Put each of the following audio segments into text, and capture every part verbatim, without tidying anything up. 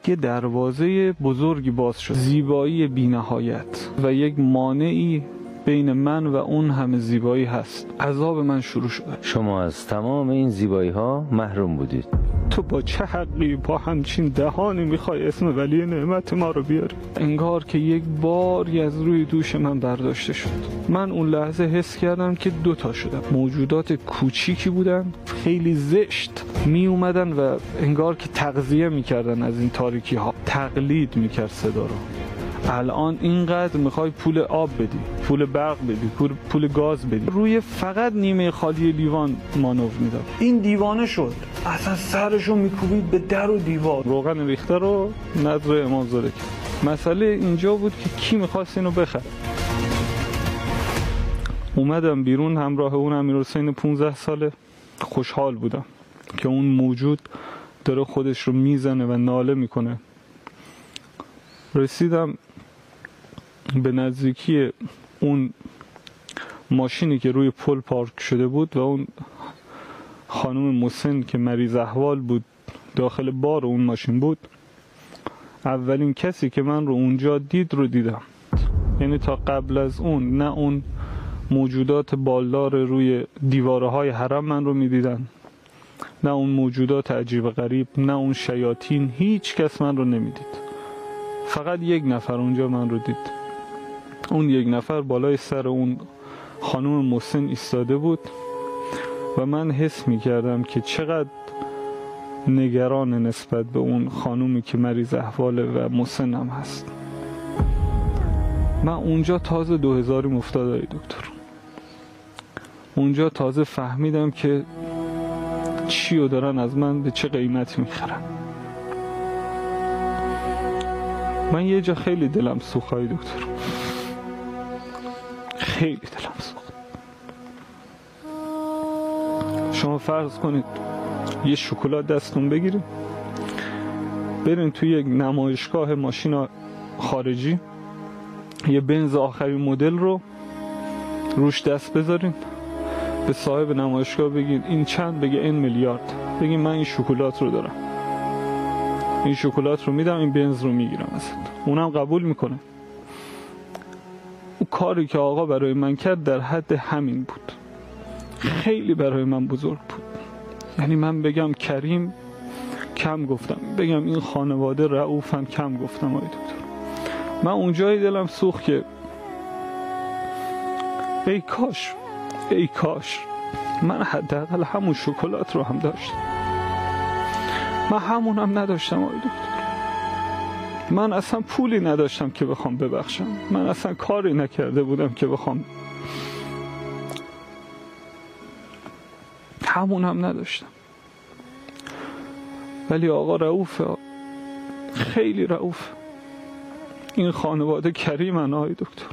یه دروازه بزرگی باز شد، زیبایی بی‌نهایت و یک مانعی بین من و اون همه زیبایی هست. عذاب من شروع شد. شما از تمام این زیبایی ها محروم بودید. تو با چه حقی با همچین دهانی میخوای اسم ولی نعمت ما رو بیاری؟ انگار که یک باری از روی دوش من برداشته شد. من اون لحظه حس کردم که دوتا شدم. موجودات کوچیکی بودن، خیلی زشت می اومدن و انگار که تغذیه میکردن از این تاریکی ها، تقلید میکرد صدا رو. الان اینقدر میخوای پول آب بدی، پول برق بدی، پول, پول گاز بدی، روی فقط نیمه خالی لیوان مانور میداد. این دیوانه شد، اصلا سرشو میکوبید به در و دیوار. روغن ریخته رو نظر امام زاده کرد. مسئله اینجا بود که کی میخواست اینو بخره. اومدم بیرون همراه اون امیرحسین پونزده ساله. خوشحال بودم که اون موجود داره خودش رو میزنه و ناله میکنه. رسیدم به نزدیکی اون ماشینی که روی پل پارک شده بود و اون خانم مسن که مریض احوال بود داخل بار اون ماشین بود. اولین کسی که من رو اونجا دید رو دیدم. یعنی تا قبل از اون نه اون موجودات بالدار روی دیواره های حرم من رو میدیدن، نه اون موجودات عجیب غریب، نه اون شیاطین. هیچ کس من رو نمیدید. فقط یک نفر اونجا من رو دید. اون یک نفر بالای سر اون خانم مسن ایستاده بود و من حس می کردم که چقدر نگران نسبت به اون خانومی که مریض احواله و مسنم هست. من اونجا تازه دو هزاری مفتادای دکتر. اونجا تازه فهمیدم که چی رو دارن از من به چه قیمتی میخرن. من یه جا خیلی دلم سوخت های دکتر، خیلی دلم سوخت. شما فرض کنید یه شکلات دستون بگیرید، برین توی یک نمایشگاه ماشین خارجی، یه بنز آخرین مدل رو روش دست بذارین، به صاحب نمایشگاه بگین این چند، بگه این میلیارد، بگین من این شکلات رو دارم، این شکلات رو میدم، این بنز رو میگیرم ازت. اونم قبول میکنه. اون کاری که آقا برای من کرد در حد همین بود. خیلی برای من بزرگ بود. یعنی من بگم کریم کم گفتم، بگم این خانواده رؤوفن کم گفتم. آی دکتر من اونجای دلم سوخت که ای کاش ای کاش من حداقل همون شکلات رو هم داشتم. من همونم نداشتم آی دکتر. من اصلا پولی نداشتم که بخوام ببخشم. من اصلا کاری نکرده بودم که بخوام، همونم نداشتم. ولی آقا رؤوفه، خیلی رؤوف. این خانواده کریمن آی دکتر.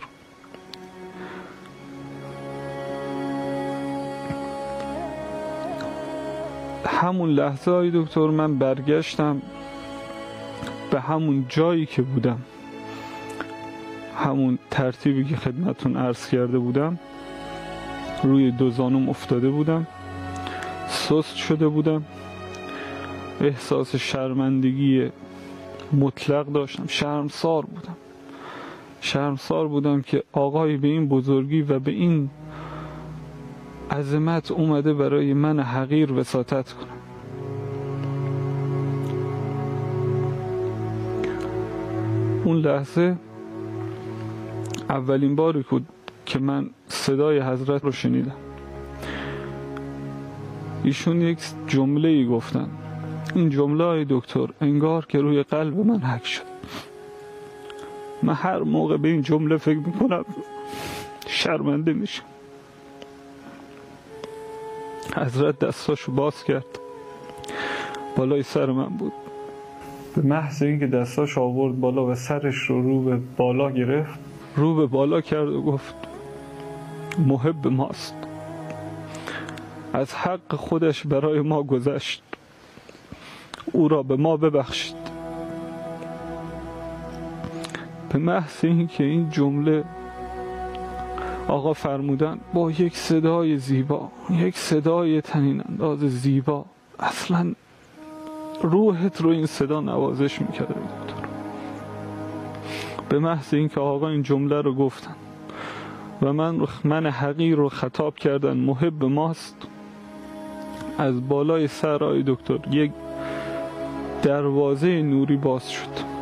همون لحظه آی دکتر من برگشتم به همون جایی که بودم، همون ترتیبی که خدمتون عرض کرده بودم. روی دو زانوم افتاده بودم، سست شده بودم، احساس شرمندگی مطلق داشتم. شرمسار بودم شرمسار بودم که آقای به این بزرگی و به این عظمت اومده برای من حقیر وساطت کنه. اون لحظه اولین باری بود که من صدای حضرت رو شنیدم. ایشون یک جمله ای گفتن. این جمله های دکتر انگار که روی قلب من حک شد. من هر موقع به این جمله فکر میکنم شرمنده میشم. حضرت دستاشو باز کرد، بالای سر من بود. به محض اینکه دستاش آورد بالا و سرش رو رو به بالا گرفت، رو به بالا کرد و گفت محب ماست، از حق خودش برای ما گذشت، او را به ما ببخشید. به محض اینکه این جمله آقا فرمودن با یک صدای زیبا، یک صدای طنین انداز زیبا، اصلا روحت رو این صدا نوازش میکرده دکتر. به محض اینکه آقا این جمله رو گفتن و من من حقیر رو خطاب کردن محب ماست، از بالای سر آی دکتر یک دروازه نوری باز شد.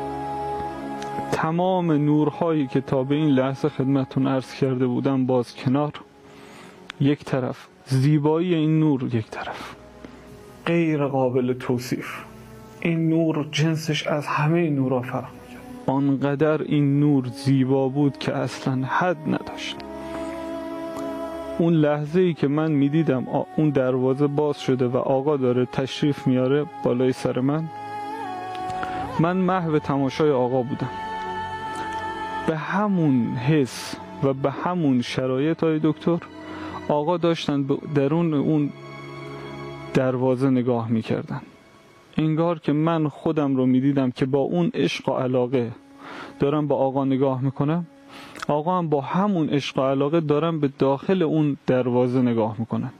تمام نورهایی که تا به این لحظه خدمتون عرض کرده بودم باز کنار، یک طرف زیبایی این نور، یک طرف غیر قابل توصیف. این نور جنسش از همه نورها فرق می‌کرد. آنقدر این نور زیبا بود که اصلا حد نداشت. اون لحظه ای که من میدیدم اون دروازه باز شده و آقا داره تشریف میاره بالای سر من، من محو تماشای آقا بودم. به همون حس و به همون شرایط های دکتر، آقا داشتن به درون اون دروازه نگاه میکردن. انگار که من خودم رو میدیدم که با اون عشق و علاقه دارم با آقا نگاه میکنم، آقا هم با همون عشق و علاقه دارم به داخل اون دروازه نگاه میکنم.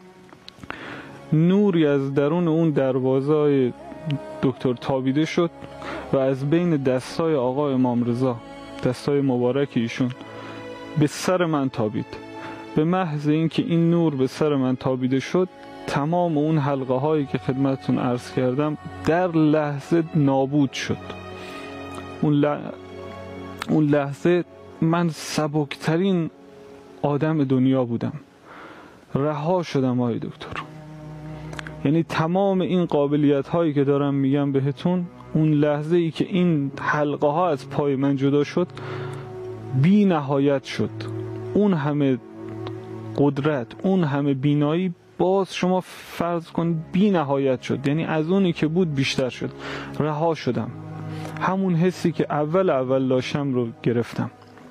نوری از درون اون دروازه دکتر تابیده شد و از بین دستای آقا امام رضا، دستای مبارک ایشون، به سر من تابید. به محض اینکه این نور به سر من تابیده شد، تمام اون حلقه هایی که خدمتتون عرض کردم در لحظه نابود شد. اون, ل... اون لحظه من سبکترین آدم دنیا بودم، رها شدم آقای دکتر. یعنی تمام این قابلیت هایی که دارم میگم بهتون، اون لحظه ای که این حلقه ها از پای من جدا شد بی نهایت شد. اون همه قدرت، اون همه بینایی، باز شما فرض کن بی نهایت شد. یعنی از اونی که بود بیشتر شد. رها شدم، همون حسی که اول اول داشتم رو گرفتم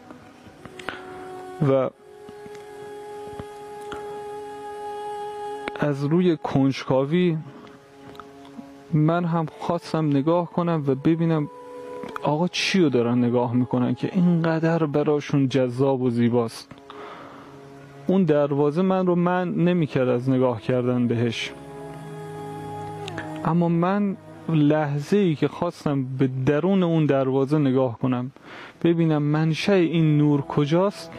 و از روی کنجکاوی من هم خواستم نگاه کنم و ببینم آقا چی رو دارن نگاه میکنن که اینقدر براشون جذاب و زیباست. اون دروازه من رو من نمیکرد از نگاه کردن بهش، اما من لحظه ای که خواستم به درون اون دروازه نگاه کنم ببینم منشأ این نور کجاست،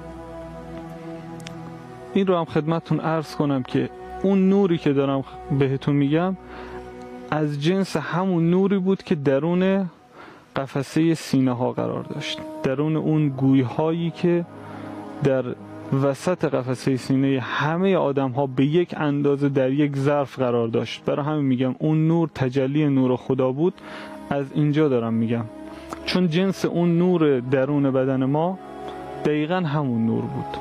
این رو هم خدمتتون عرض کنم که اون نوری که دارم بهتون میگم از جنس همون نوری بود که درون قفسه سینه ها قرار داشت، درون اون گوی هایی که در وسط قفسه سینه همه آدم ها به یک اندازه در یک ظرف قرار داشت. برای همین میگم اون نور تجلی نور خدا بود. از اینجا دارم میگم چون جنس اون نور درون بدن ما دقیقا همون نور بود.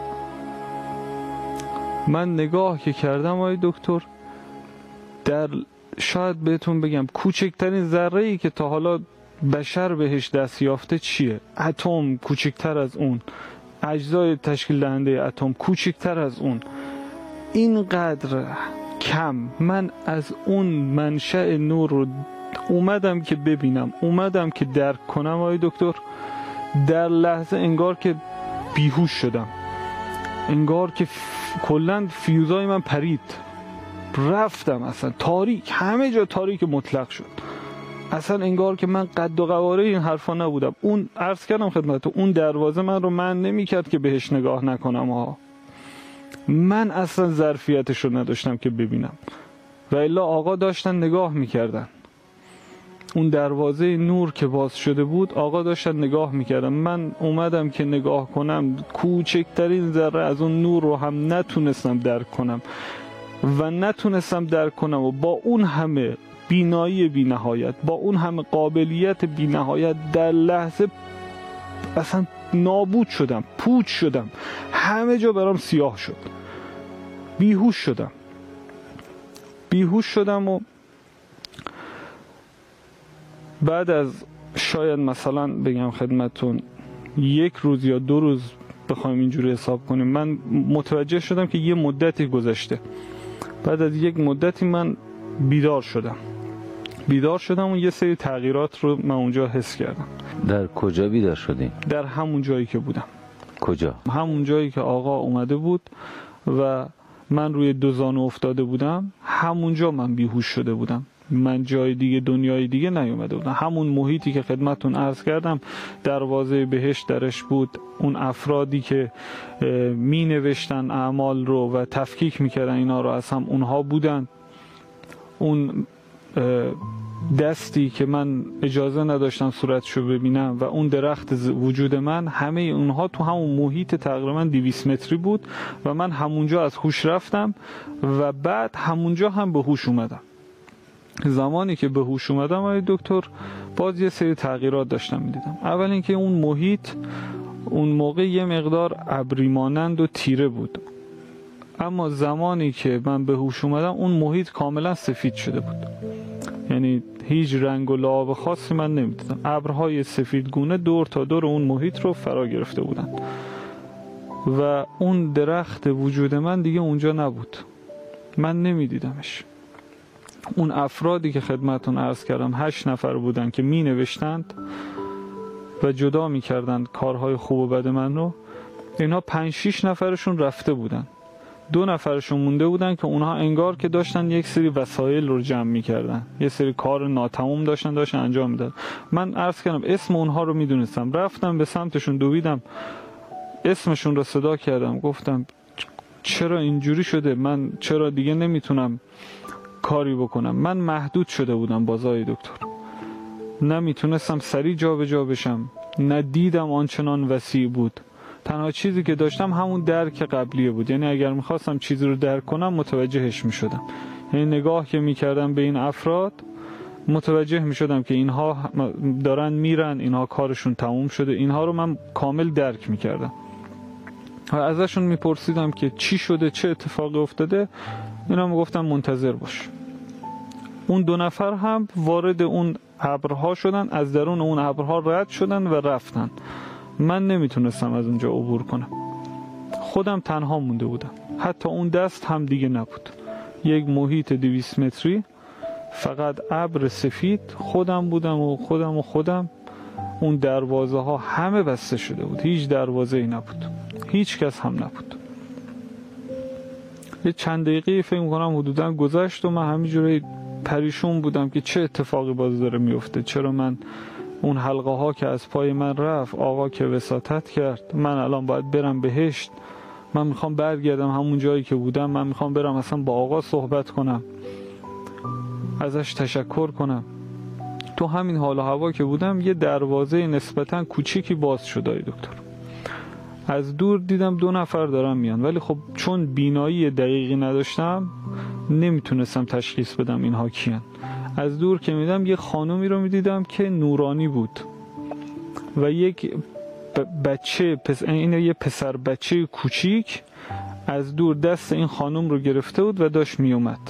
من نگاه که کردم آقای دکتر، در شاید بهتون بگم کوچکترین ذره ای که تا حالا بشر بهش دست یافته چیه؟ اتم کوچکتر از اون، اجزای تشکیل دهنده اتم کوچکتر از اون، اینقدر کم. من از اون منشأ نور رو اومدم که ببینم، اومدم که درک کنم آقای دکتر. در لحظه انگار که بیهوش شدم، انگار که ف... کلن فیوزای من پرید، رفتم اصلا تاریک، همه جا تاریک مطلق شد. اصلا انگار که من قد و قواره این حرفا نبودم. اون عرض کردم خدمتتون اون دروازه من رو من نمیکرد که بهش نگاه نکنم ها. من اصلا ظرفیتش رو نداشتم که ببینم و الا آقا داشتن نگاه میکردن. اون دروازه نور که باز شده بود آقا داشتن نگاه میکردن. من اومدم که نگاه کنم، کوچکترین ذره از اون نور رو هم نتونستم درک کنم و نتونستم درک کنم و با اون همه بینایی بی نهایت، با اون همه قابلیت بی نهایت در لحظه اصلا نابود شدم، پوچ شدم، همه جا برام سیاه شد، بیهوش شدم بیهوش شدم و بعد از شاید مثلا بگم خدمتون یک روز یا دو روز بخوایم اینجوری حساب کنیم، من متوجه شدم که یه مدتی گذشته. بعد از یک مدتی من بیدار شدم بیدار شدم و یه سری تغییرات رو من اونجا حس کردم. در کجا بیدار شدین؟ در همون جایی که بودم. کجا؟ همون جایی که آقا اومده بود و من روی دو زانو افتاده بودم، همونجا من بیهوش شده بودم. من جای دیگه دنیای دیگه نیومده بودم. همون محیطی که خدمتون عرض کردم دروازه بهشت درش بود، اون افرادی که می نوشتن اعمال رو و تفکیک میکردن اینا رو از هم اونها بودن، اون دستی که من اجازه نداشتم صورتشو ببینم و اون درخت وجود من، همه اونها تو همون محیط تقریبا دویست متری بود و من همونجا از هوش رفتم و بعد همونجا هم به هوش اومدم. زمانی که به هوش اومدم آقای دکتر باز یه سری تغییرات داشتم میدیدم. اول اینکه اون محیط اون موقع یه مقدار ابری مانند و تیره بود، اما زمانی که من به هوش اومدم اون محیط کاملا سفید شده بود، یعنی هیچ رنگ و لعاب خاصی من نمیدیدم. ابرهای سفیدگونه دور تا دور اون محیط رو فرا گرفته بودن و اون درخت وجود من دیگه اونجا نبود، من نمیدیدمش. اون افرادی که خدمتون عرض کردم هشت نفر بودن که می نوشتند و جدا می کردن کارهای خوب و بد من رو، اینها پنج شیش نفرشون رفته بودن، دو نفرشون مونده بودن که اونها انگار که داشتن یک سری وسایل رو جمع می کردن، یه سری کار ناتمام داشتن داشتن انجام میدادن. من عرض کردم اسم اونها رو می دونستم، رفتم به سمتشون دویدم، اسمشون رو صدا کردم، گفتم چرا اینجوری شده، من چرا دیگه نمیتونم کاری بکنم. من محدود شده بودم بازای دکتر، نمیتونستم سریع جا به جا بشم، نه دیدم آنچنان وسیع بود. تنها چیزی که داشتم همون درک قبلیه بود، یعنی اگر میخواستم چیزی رو درک کنم متوجهش میشدم، یعنی نگاه که میکردم به این افراد متوجه میشدم که اینها دارن میرن، اینها کارشون تموم شده، اینها رو من کامل درک میکردم و ازشون میپرسیدم که چی شده، چه اتفاقی افتاده. اینا میگفتن منتظر باش. اون دو نفر هم وارد اون ابرها شدن، از درون اون ابرها رد شدن و رفتن. من نمیتونستم از اونجا عبور کنم، خودم تنها مونده بودم، حتی اون دست هم دیگه نبود، یک محیط دویست متری فقط ابر سفید، خودم بودم و خودم و خودم. اون دروازه ها همه بسته شده بود، هیچ دروازه ای نبود، هیچ کس هم نبود. یه چند دقیقه فکر می‌کنم حدوداً گذشت و من همینجوری پریشون بودم که چه اتفاقی باز داره میفته، چرا من اون حلقه ها که از پای من رفت، آقا که وساطت کرد، من الان باید برم بهشت، من میخوام برگردم همون جایی که بودم، من میخوام برم اصلا با آقا صحبت کنم، ازش تشکر کنم. تو همین حال و هوا که بودم یه دروازه نسبتاً کوچیکی باز شد آقای دکتر. از دور دیدم دو نفر دارن میان، ولی خب چون بینایی دقیقی نداشتم نمیتونستم تشخیص بدم اینها کیان. از دور که میدم یه خانومی رو میدیدم که نورانی بود و یک بچه پس... این یه پسر بچه کوچیک از دور دست این خانم رو گرفته بود و داشت میومد.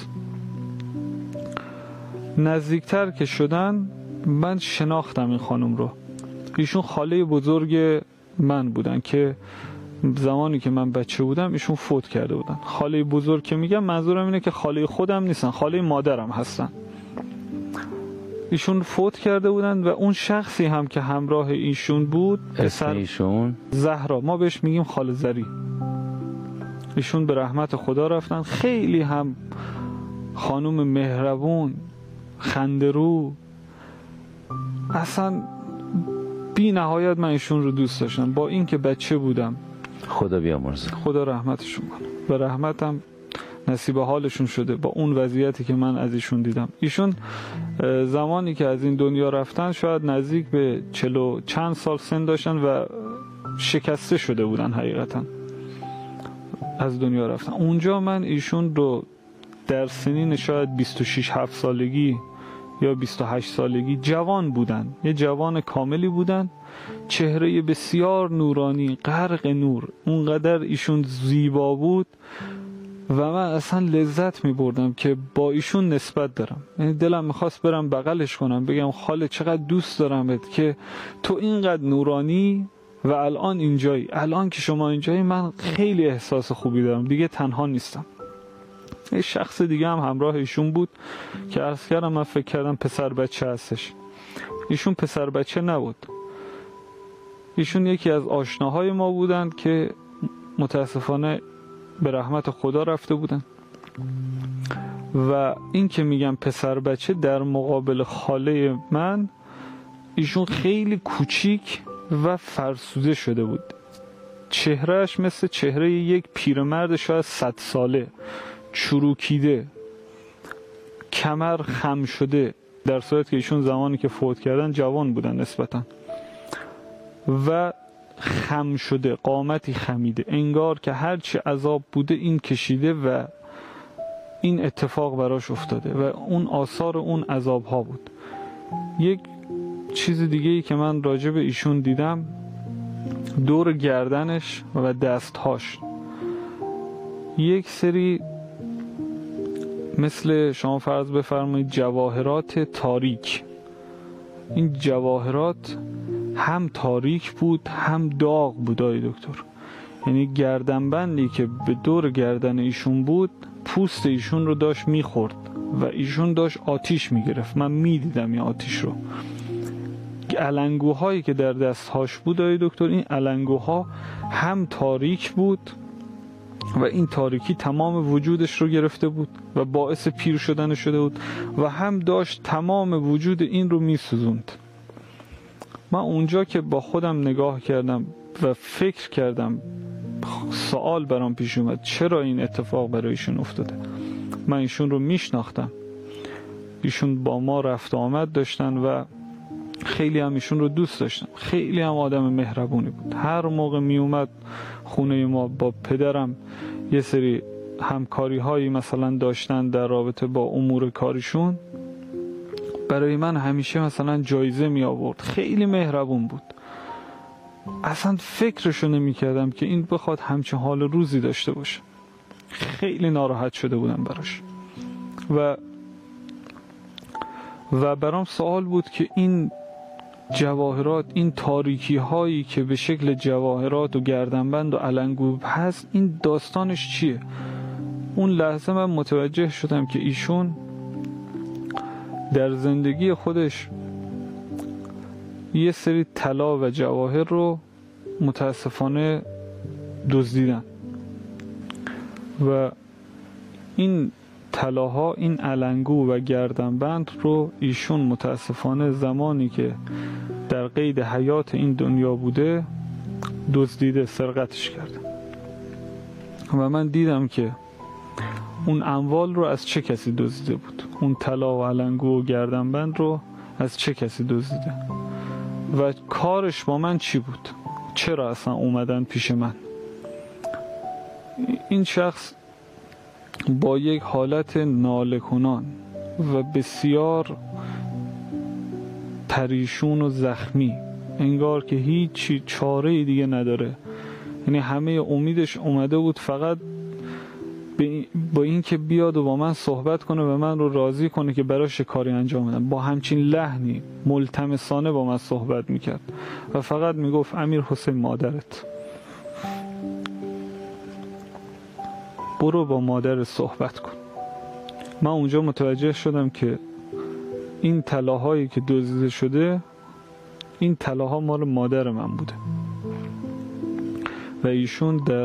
نزدیکتر که شدن من شناختم این خانم رو. ایشون خاله بزرگ من بودن که زمانی که من بچه بودم ایشون فوت کرده بودن. خاله بزرگ که میگم منظورم اینه که خاله خودم نیستن، خاله مادرم هستن. ایشون فوت کرده بودن و اون شخصی هم که همراه ایشون بود، اسم ایشون زهرا، ما بهش میگیم خاله زری. ایشون به رحمت خدا رفتن. خیلی هم خانم مهربون، خنده‌رو، اصلا بی نهایت من ایشون رو دوست داشتم. با اینکه بچه بودم، خدا بیامرزه، خدا رحمتشون کنه، به رحمتم نصیب حالشون شده با اون وضعیتی که من از ایشون دیدم. ایشون زمانی که از این دنیا رفتن شاید نزدیک به چلو چند سال سن داشتن و شکسته شده بودن، حقیقتا از دنیا رفتن. اونجا من ایشون رو در سنین شاید بیست و شش هفت سالگی یا بیست و هشت سالگی جوان بودن، یه جوان کاملی بودن، چهره بسیار نورانی، غرق نور، اونقدر ایشون زیبا بود و من اصلا لذت می بردم که با ایشون نسبت دارم. یعنی دلم میخواست برم بغلش کنم، بگم خاله چقدر دوست دارمت که تو اینقدر نورانی و الان اینجایی، الان که شما اینجایی من خیلی احساس خوبی دارم، دیگه تنها نیستم. یه شخص دیگه هم همراه ایشون بود که عرض کردم من فکر کردم پسر بچه هستش. ایشون پسر بچه نبود، ایشون یکی از آشناهای ما بودن که متاسفانه به رحمت خدا رفته بودن. و این که میگم پسر بچه در مقابل خاله من، ایشون خیلی کوچیک و فرسوده شده بود. چهرهش مثل چهره یک پیرمرد شاید صد ساله، چروکیده، کمر خم شده، در صورتی که ایشون زمانی که فوت کردن جوان بودن نسبتا، و خم شده، قامتی خمیده، انگار که هرچی عذاب بوده این کشیده و این اتفاق براش افتاده و اون آثار اون عذاب ها بود. یک چیز دیگه ای که من راجع به ایشون دیدم، دور گردنش و دستهاش یک سری مثل شما فرض بفرمایید جواهرات تاریک. این جواهرات هم تاریک بود هم داغ بود آی دکتر. یعنی گردنبندی که به دور گردن ایشون بود پوست ایشون رو داشت میخورد و ایشون داشت آتیش میگرفت. من میدیدم این آتیش رو. علنگوهایی که در دستهاش بود آی دکتر، این علنگوها هم تاریک بود و این تاریکی تمام وجودش رو گرفته بود و باعث پیر شدن شده بود و هم داشت تمام وجود این رو میسوزوند. من اونجا که با خودم نگاه کردم و فکر کردم، سوال برام پیش اومد چرا این اتفاق برای ایشون افتاده. من ایشون رو میشناختم، ایشون با ما رفت آمد داشتن و خیلی هم ایشون رو دوست داشتم. خیلی هم آدم مهربونی بود. هر موقع می اومد خونه ما با پدرم یه سری همکاری هایی مثلا داشتن در رابطه با امور کاریشون، برای من همیشه مثلا جایزه می آورد. خیلی مهربون بود. اصلا فکرشو نمی کردم که این بخواد همچین حال روزی داشته باشه. خیلی ناراحت شده بودم براش و و برام سوال بود که این جواهرات، این تاریکی هایی که به شکل جواهرات و گردنبند و علنگوب هست، این داستانش چیه؟ اون لحظه من متوجه شدم که ایشون در زندگی خودش یه سری طلا و جواهر رو متاسفانه دزدیدن و این طلاها، این علنگو و گردنبند رو ایشون متاسفانه زمانی که در قید حیات این دنیا بوده دزدیده، سرقتش کرده. و من دیدم که اون اموال رو از چه کسی دزدیده بود، اون طلا و علنگو و گردنبند رو از چه کسی دزدیده و کارش با من چی بود، چرا اصلا اومدن پیش من. این شخص با یک حالت ناله کنان و بسیار پریشون و زخمی، انگار که هیچی چاره دیگه نداره. یعنی همه امیدش اومده بود فقط با این که بیاد و با من صحبت کنه و من رو راضی کنه که براش کاری انجام بدم. با همچین لحنی ملتمسانه با من صحبت میکرد و فقط میگفت امیر حسین مادرت، برو با مادر صحبت کن. من اونجا متوجه شدم که این طلاهایی که دزدیده شده، این طلاها مال مادر من بوده و ایشون در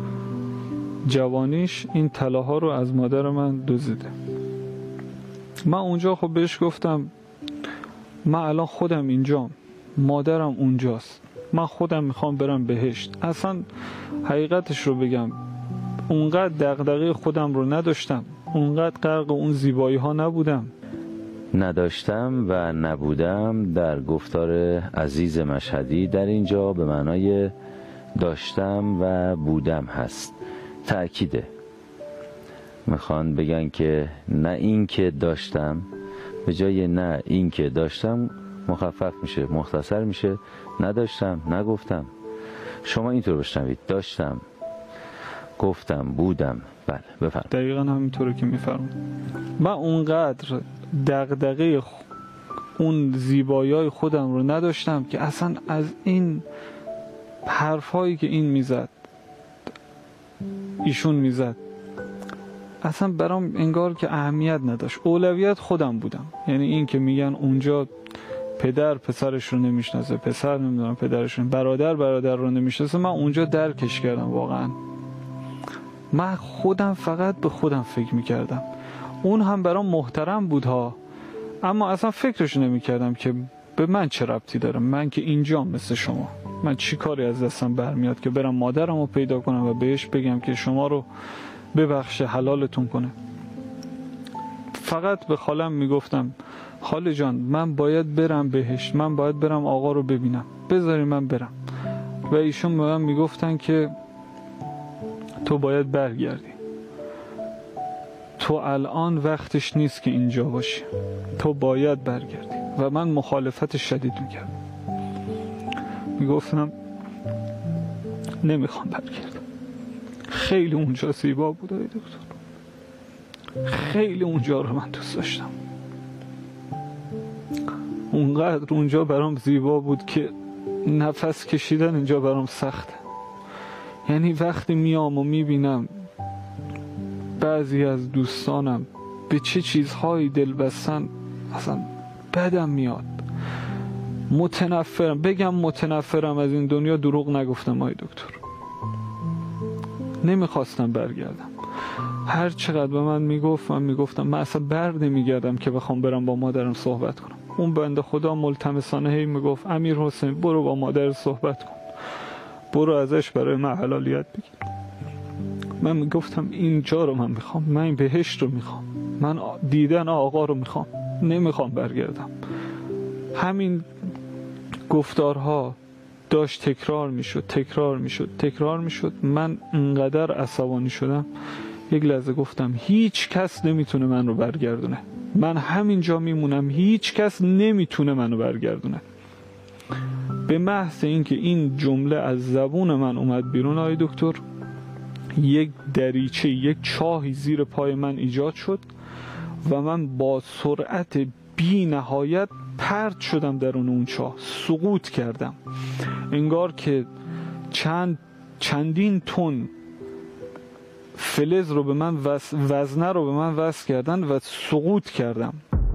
جوانیش این طلاها رو از مادر من دزدیده. من اونجا خب بهش گفتم من الان خودم اینجام، مادرم اونجاست، من خودم میخوام برم بهشت. اصلا حقیقتش رو بگم اونقدر دغدغه خودم رو نداشتم، اونقدر غرق اون زیبایی ها نبودم. نداشتم و نبودم در گفتار عزیز مشهدی در اینجا به معنای داشتم و بودم هست. تأکیده، میخوان بگن که نه این که داشتم، به جای نه این که داشتم مخفف میشه، مختصر میشه نداشتم، نگفتم. شما اینطور بشنوید، داشتم، گفتم، بودم. بله بفرمایید. دقیقا همینطوره که میفرمایید. من اونقدر دغدغه اون زیبایی‌های خودم رو نداشتم که اصلا از این حرفایی که این میزد، ایشون میزد، اصلا برام انگار که اهمیت نداشت. اولویت خودم بودم. یعنی این که میگن اونجا پدر پسرش رو نمیشناسه، پسر نمیدونم پدرش رو، برادر برادر رو نمیشناسه، من اونجا درکش کردم. واقعا من خودم فقط به خودم فکر میکردم. اون هم برام محترم بود ها، اما اصلا فکرش نمی کردم که به من چه ربطی داره، من که اینجام مثل شما، من چی کاری از دستم برمیاد که برم مادرم رو پیدا کنم و بهش بگم که شما رو ببخشه حلالتون کنه. فقط به خالم میگفتم خاله جان من باید برم بهشت، من باید برم آقا رو ببینم، بذاری من برم. و ایشون به من میگفتن که تو باید برگردی، تو الان وقتش نیست که اینجا باشی، تو باید برگردی. و من مخالفت شدید میکردم، میگفتم نمیخوام برگردم. خیلی اونجا زیبا بود آقای دکتر، خیلی اونجا رو من دوست داشتم، اونقدر اونجا برام زیبا بود که نفس کشیدن اینجا برام سخته. یعنی وقتی میام و میبینم بعضی از دوستانم به چه چیزهایی دل بستن اصلا بدم میاد، متنفرم. بگم متنفرم از این دنیا دروغ نگفتم آقای دکتر، نمیخواستم برگردم. هر چقدر به من میگفت من میگفتم من اصلا بر نمیگردم که بخوام برم با مادرم صحبت کنم. اون بنده خدا ملتمسانه هی میگفت امیر حسین برو با مادر صحبت کن، برو ازش برای من حلالیت بگیر. من میگفتم اینجا رو من میخوام، من این بهشت رو میخوام، من دیدن آقا رو میخوام، نمیخوام برگردم. همین گفتارها داشت تکرار میشد تکرار میشد تکرار میشد. من انقدر عصبانی شدم یک لحظه گفتم هیچ کس نمیتونه من رو برگردونه، من همینجا میمونم، هیچ کس نمیتونه منو برگردونه. به محض اینکه این جمله از زبون من اومد بیرون آقای دکتر، یک دریچه، یک چاهی زیر پای من ایجاد شد و من با سرعت بی نهایت پرت شدم درون اون چاه، سقوط کردم. انگار که چند چندین تن فلز رو به من وز... وزنه رو به من وزن کردن و سقوط کردم.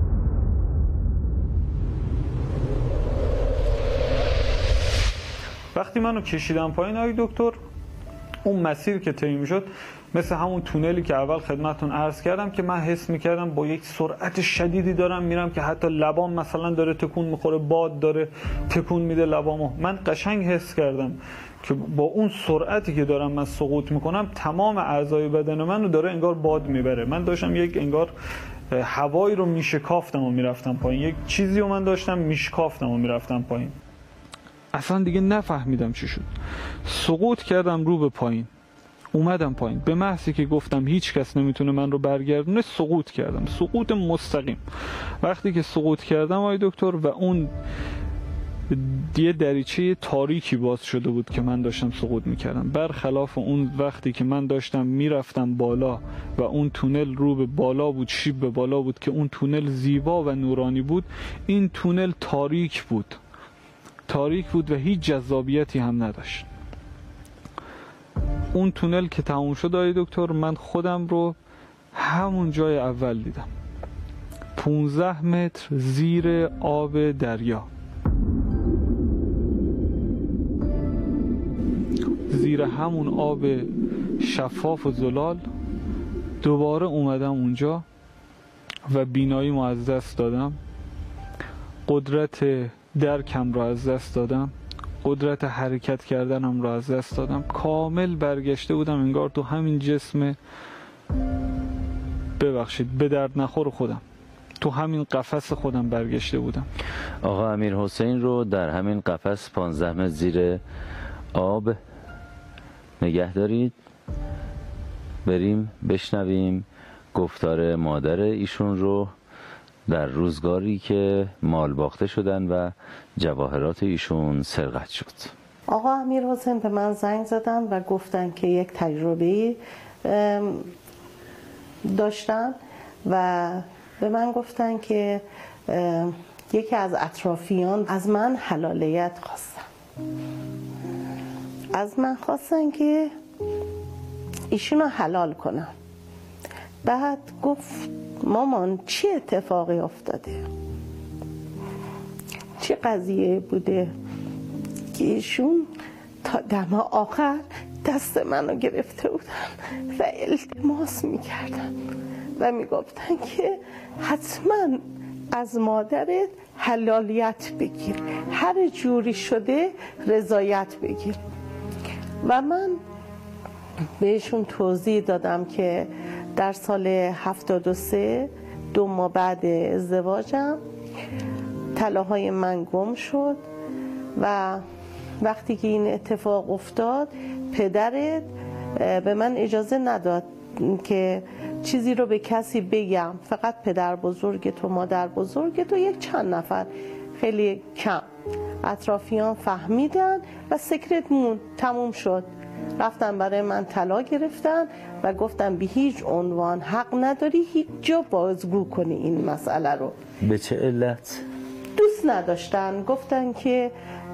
وقتی منو کشیدم پایین آقای دکتر، اون مسیر که طی میشد مثل همون تونلی که اول خدمتتون عرض کردم که من حس میکردم با یک سرعت شدیدی دارم میرم که حتی لبام مثلا داره تکون میخوره، باد داره تکون میده لبامو. من قشنگ حس کردم که با اون سرعتی که دارم من سقوط میکنم تمام اعضای بدن من رو داره انگار باد میبره. من داشتم یک انگار هوایی رو میشکافتم و میرفتم پایین، یک چیزی رو من داشتم میشکافتم و میرفتم پایین. اصلا دیگه نفهمیدم چی شد. سقوط کردم رو به پایین، اومدم پایین. به محضی که گفتم هیچ کس نمیتونه من رو برگردونه، سقوط کردم، سقوط مستقیم. وقتی که سقوط کردم آقای دکتر و اون یه دریچه تاریکی باز شده بود که من داشتم سقوط میکردم، برخلاف اون وقتی که من داشتم میرفتم بالا و اون تونل رو به بالا بود، شیب به بالا بود که اون تونل زیبا و نورانی بود، این تونل تاریک بود، تاریک بود و هیچ جذابیتی هم نداشت. اون تونل که تموم شد آقای دکتر، من خودم رو همون جای اول دیدم، پونزده متر زیر آب دریا، زیر همون آب شفاف و زلال. دوباره اومدم اونجا و بیناییمو از دست دادم، قدرت درکم رو از دست دادم، قدرت حرکت کردنم رو از دست دادم. کامل برگشته بودم انگار تو همین جسم، ببخشید به درد نخور خودم، تو همین قفس خودم برگشته بودم. آقا امیر حسین رو در همین قفس پانزده متر زیر آب نگه دارید. بریم بشنویم گفتار مادر ایشون رو در روزگاری که مال باخته شدن و جواهرات ایشون سرقت شد. آقا امیر حسین به من زنگ زدن و گفتن که یک تجربه‌ای داشتن و به من گفتن که یکی از اطرافیان از من حلالیت خواستن. از من خواستن که ایشونو حلال کنم. بعد گفت مامان چی اتفاقی افتاده؟ چه قضیه بوده که ایشون تا دم آخر دست منو گرفته بودن و التماس میکردن و میگفتن که حتما از مادرت حلالیت بگیر، هر جوری شده رضایت بگیر. و من بهشون توضیح دادم که در سال هفتاد و سه دو ماه بعد ازدواجم طلاهای من گم شد و وقتی که این اتفاق افتاد پدرت به من اجازه نداد که چیزی رو به کسی بگم، فقط پدر بزرگت و مادر بزرگت و یک چند نفر خیلی کم اطرافیان فهمیدن و سکرت مون تموم شد. رفتن برای من طلا گرفتن و گفتن به هیچ عنوان حق نداری هیچ جا بازگو کنی این مسئله رو. به چه علت؟ دوست نداشتن، گفتن که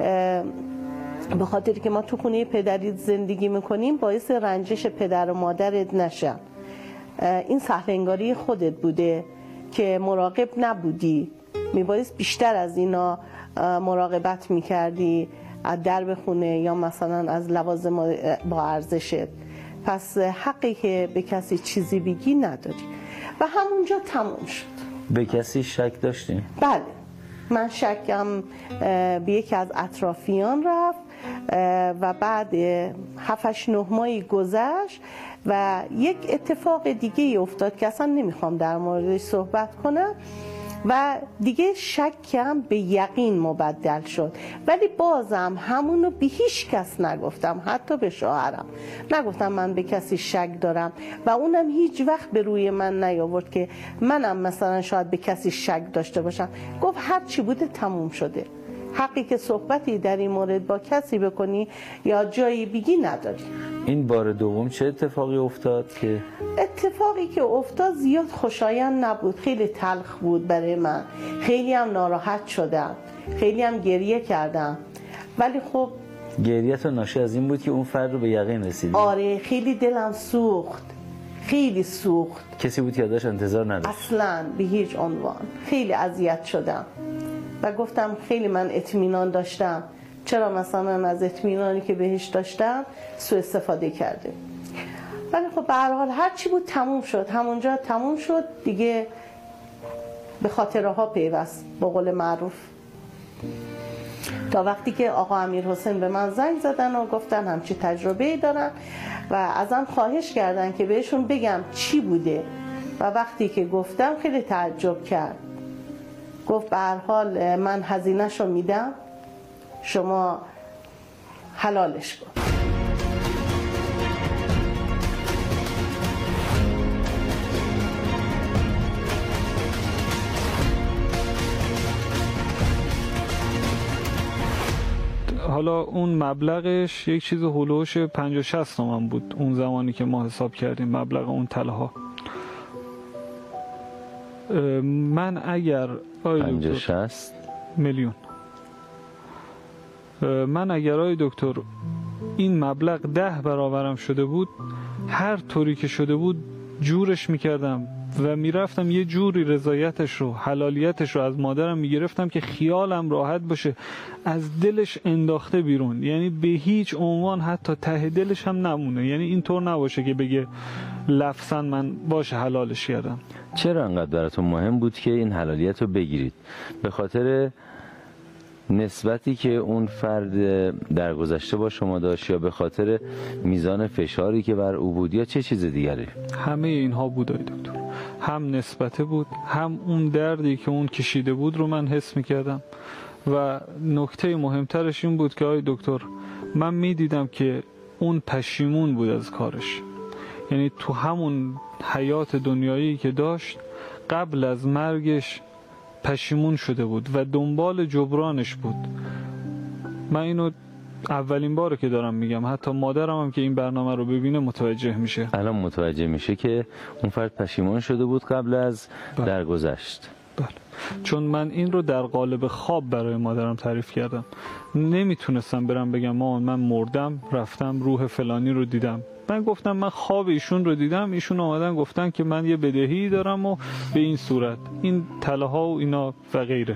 به خاطر که ما تو خونه پدریت زندگی میکنیم باعث رنجش پدر و مادرت نشم. این سهلنگاری خودت بوده که مراقب نبودی، میبایست بیشتر از اینا مراقبت میکردی، از درب خونه یا مثلا از لوازم با ارزشت، پس حقی که به کسی چیزی بگی نداری. و همونجا تموم شد. به کسی شک داشتین؟ بله، من شکم به یکی از اطرافیان رفت و بعد هفتش نه ماهی گذشت و یک اتفاق دیگه افتاد که اصلا نمیخوام در موردش صحبت کنم و دیگه شکم به یقین مبدل شد. ولی بازم همونو به هیچ کس نگفتم، حتی به شوهرم نگفتم من به کسی شک دارم و اونم هیچ وقت به روی من نیاورد که منم مثلا شاید به کسی شک داشته باشم. گفت هر چی بوده تموم شده، حقی که صحبتی در این مورد با کسی بکنی یا جایی بگی نداری. این بار دوم چه اتفاقی افتاد که؟ اتفاقی که افتاد زیاد خوشایند نبود، خیلی تلخ بود برای من، خیلی هم ناراحت شدم، خیلی هم گریه کردم. ولی خب گریه تو ناشی از این بود که اون فرد رو به یقین رسیدی؟ آره، خیلی دلم سوخت، خیلی سوخت. کسی بود که ازش انتظار نداشت؟ اصلاً به هیچ عنوان. خیلی اذیت شدم و گفتم خیلی من اطمینان داشتم، چرا مثلا از اطمینانی که بهش داشتم سوء استفاده کرده. ولی خب به هر حال هر چی بود تموم شد، همونجا تموم شد دیگه، به خاطره ها پیوست به قول معروف. تا وقتی که آقا امیرحسین به من زنگ زدن و گفتن همچی تجربه‌ای دارن و ازم خواهش کردن که بهشون بگم چی بوده و وقتی که گفتم خیلی تعجب کرد. گفت به هر حال من هزینه‌شو میدم، شما حلالش کن. حالا اون مبلغش یک چیز هولوش پنجاه شصت تومن بود اون زمانی که ما حساب کردیم مبلغ اون طلاها. من اگر پنجاه شصت میلیون من اگر آی دکتر این مبلغ ده برابرم شده بود، هر طوری که شده بود جورش میکردم و میرفتم یه جوری رضایتش رو، حلالیتش رو از مادرم میگرفتم که خیالم راحت باشه، از دلش انداخته بیرون، یعنی به هیچ عنوان حتی ته دلش هم نمونه، یعنی اینطور نباشه که بگه لفظاً من باشه حلالش کردم. چرا انقدر براتون مهم بود که این حلالیت رو بگیرید؟ به خاطر نسبتی که اون فرد در گذشته با شما داشت یا به خاطر میزان فشاری که بر او بود یا چه چیز دیگری؟ همه اینها بود آی دکتر، هم نسبته بود، هم اون دردی که اون کشیده بود رو من حس میکردم و نکته مهمترش این بود که آی دکتر من میدیدم که اون پشیمون بود از کارش، یعنی تو همون حیات دنیایی که داشت قبل از مرگش پشیمون شده بود و دنبال جبرانش بود. من اینو اولین باره که دارم میگم، حتی مادرم هم که این برنامه رو ببینه متوجه میشه. الان متوجه میشه که اون فرد پشیمون شده بود قبل از بله. درگذشت. بله، چون من این رو در قالب خواب برای مادرم تعریف کردم، نمیتونستم برم بگم مامان من مردم رفتم روح فلانی رو دیدم. من گفتم من خواب ایشون رو دیدم، ایشون آمدن گفتن که من یه بدهی دارم و به این صورت این طلاها و اینا و غیره.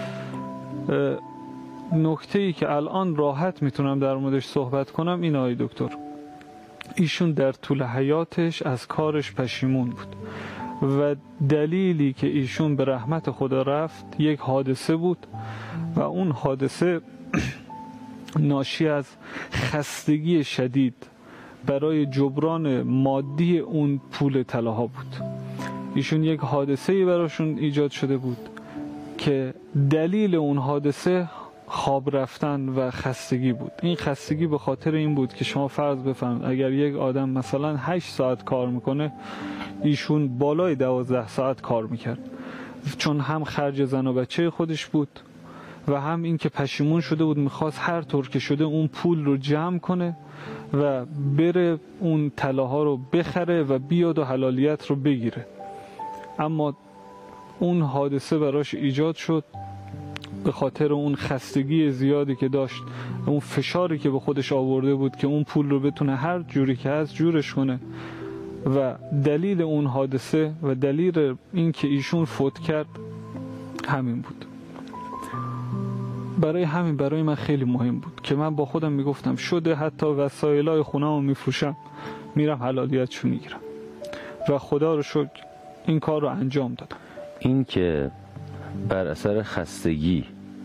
نکته ای که الان راحت میتونم در موردش صحبت کنم این آقای دکتر، ایشون در طول حیاتش از کارش پشیمون بود و دلیلی که ایشون به رحمت خدا رفت یک حادثه بود و اون حادثه ناشی از خستگی شدید برای جبران مادی اون پول طلاها بود. ایشون یک حادثه‌ای براشون ایجاد شده بود که دلیل اون حادثه خواب رفتن و خستگی بود. این خستگی به خاطر این بود که شما فرض بفرمایید اگر یک آدم مثلا هشت ساعت کار میکنه، ایشون بالای دوازده ساعت کار میکرد، چون هم خرج زن و بچه خودش بود و هم این که پشیمون شده بود، میخواست هر طور که شده اون پول رو جمع کنه و بره اون طلاها رو بخره و بیاد و حلالیت رو بگیره. اما اون حادثه براش ایجاد شد به خاطر اون خستگی زیادی که داشت، اون فشاری که به خودش آورده بود که اون پول رو بتونه هر جوری که هست جورش کنه و دلیل اون حادثه و دلیل این که ایشون فوت کرد همین بود. برای همین برای من خیلی مهم بود که من با خودم میگفتم شده حتی وسایلای خونه رو میفروشم میرم حلالیتشو میگیرم و خدا رو شکر این کار رو انجام دادم. این که بر اثر خستگی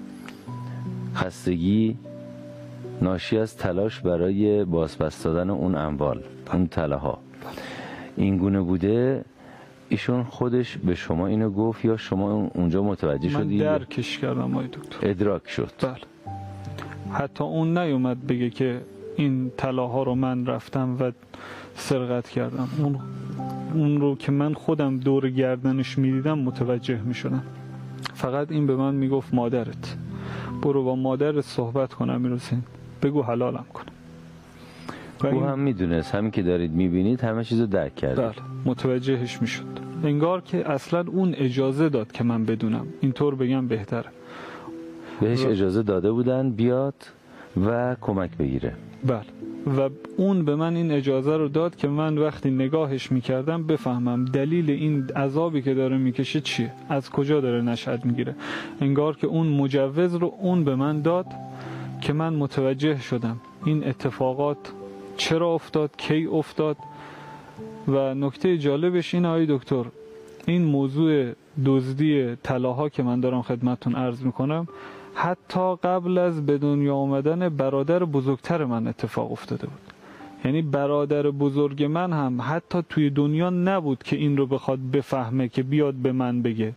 خستگی ناشی از تلاش برای بازپس دادن اون اموال، اون طلاها این گونه بوده، ایشون خودش به شما اینو گفت یا شما اونجا متوجه شدی؟ من درکش کردم آقای دکتر. ادراک شد؟ بله. حتی اون نیومد بگه که این طلاها رو من رفتم و سرقت کردم. اون اون رو که من خودم دور گردنش میدیدم متوجه میشدم. فقط این به من میگفت مادرت، برو با مادرت صحبت کن امیرحسین، بگو حلالم کنه. او هم میدونست، همین که دارید میبینید همه چیزو درک کرده. بله، متوجهش میشد. انگار که اصلا اون اجازه داد که من بدونم، اینطور بگم بهتره. بهش و... اجازه داده بودن بیاد و کمک بگیره. بله، و اون به من این اجازه رو داد که من وقتی نگاهش میکردم بفهمم دلیل این عذابی که داره میکشه چیه، از کجا داره نشأت میگیره. انگار که اون مجوز رو اون به من داد که من متوجه شدم این اتفاقات چرا افتاد، کی افتاد. و نکته جالبش این آقای دکتر، این موضوع دزدی طلاها که من دارم خدمتتون عرض میکنم حتی قبل از به دنیا آمدن برادر بزرگتر من اتفاق افتاده بود. یعنی برادر بزرگ من هم حتی توی دنیا نبود که این رو بخواد بفهمه که بیاد به من بگه.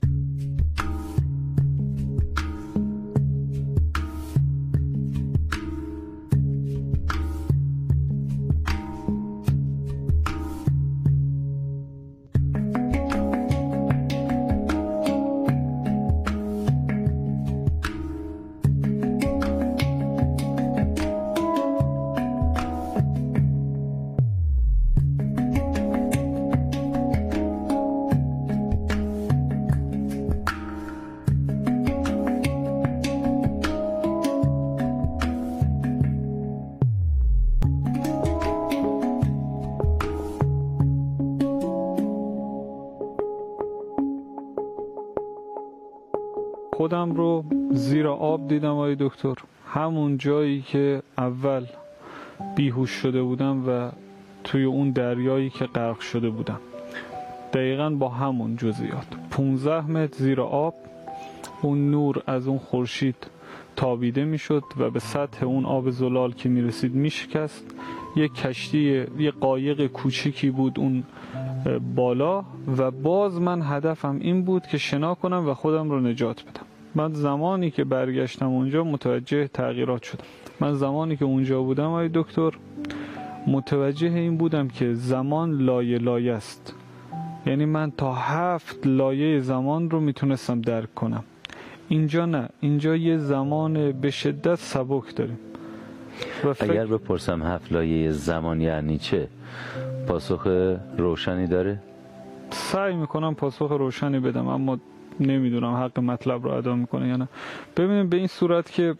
خودم رو زیر آب دیدم آقای دکتر، همون جایی که اول بیهوش شده بودم و توی اون دریایی که غرق شده بودم، دقیقاً با همون جزئیات. پونزده متر زیر آب، اون نور از اون خورشید تابیده میشد و به سطح اون آب زلال که میرسید میشکست. یک کشتی، یک قایق کوچیکی بود اون بالا و باز من هدفم این بود که شنا کنم و خودم رو نجات بدم. من زمانی که برگشتم اونجا متوجه تغییرات شدم. من زمانی که اونجا بودم آقای دکتر متوجه این بودم که زمان لایه لایه است. یعنی من تا هفت لایه زمان رو میتونستم درک کنم. اینجا نه، اینجا یه زمان به شدت سبک داریم. و فکر... اگر بپرسم هفت لایه زمان یعنی چه؟ پاسخ روشنی داره؟ سعی میکنم پاسخ روشنی بدم اما نمیدونم حق مطلب رو ادا میکنه یا نه. ببینیم به این صورت که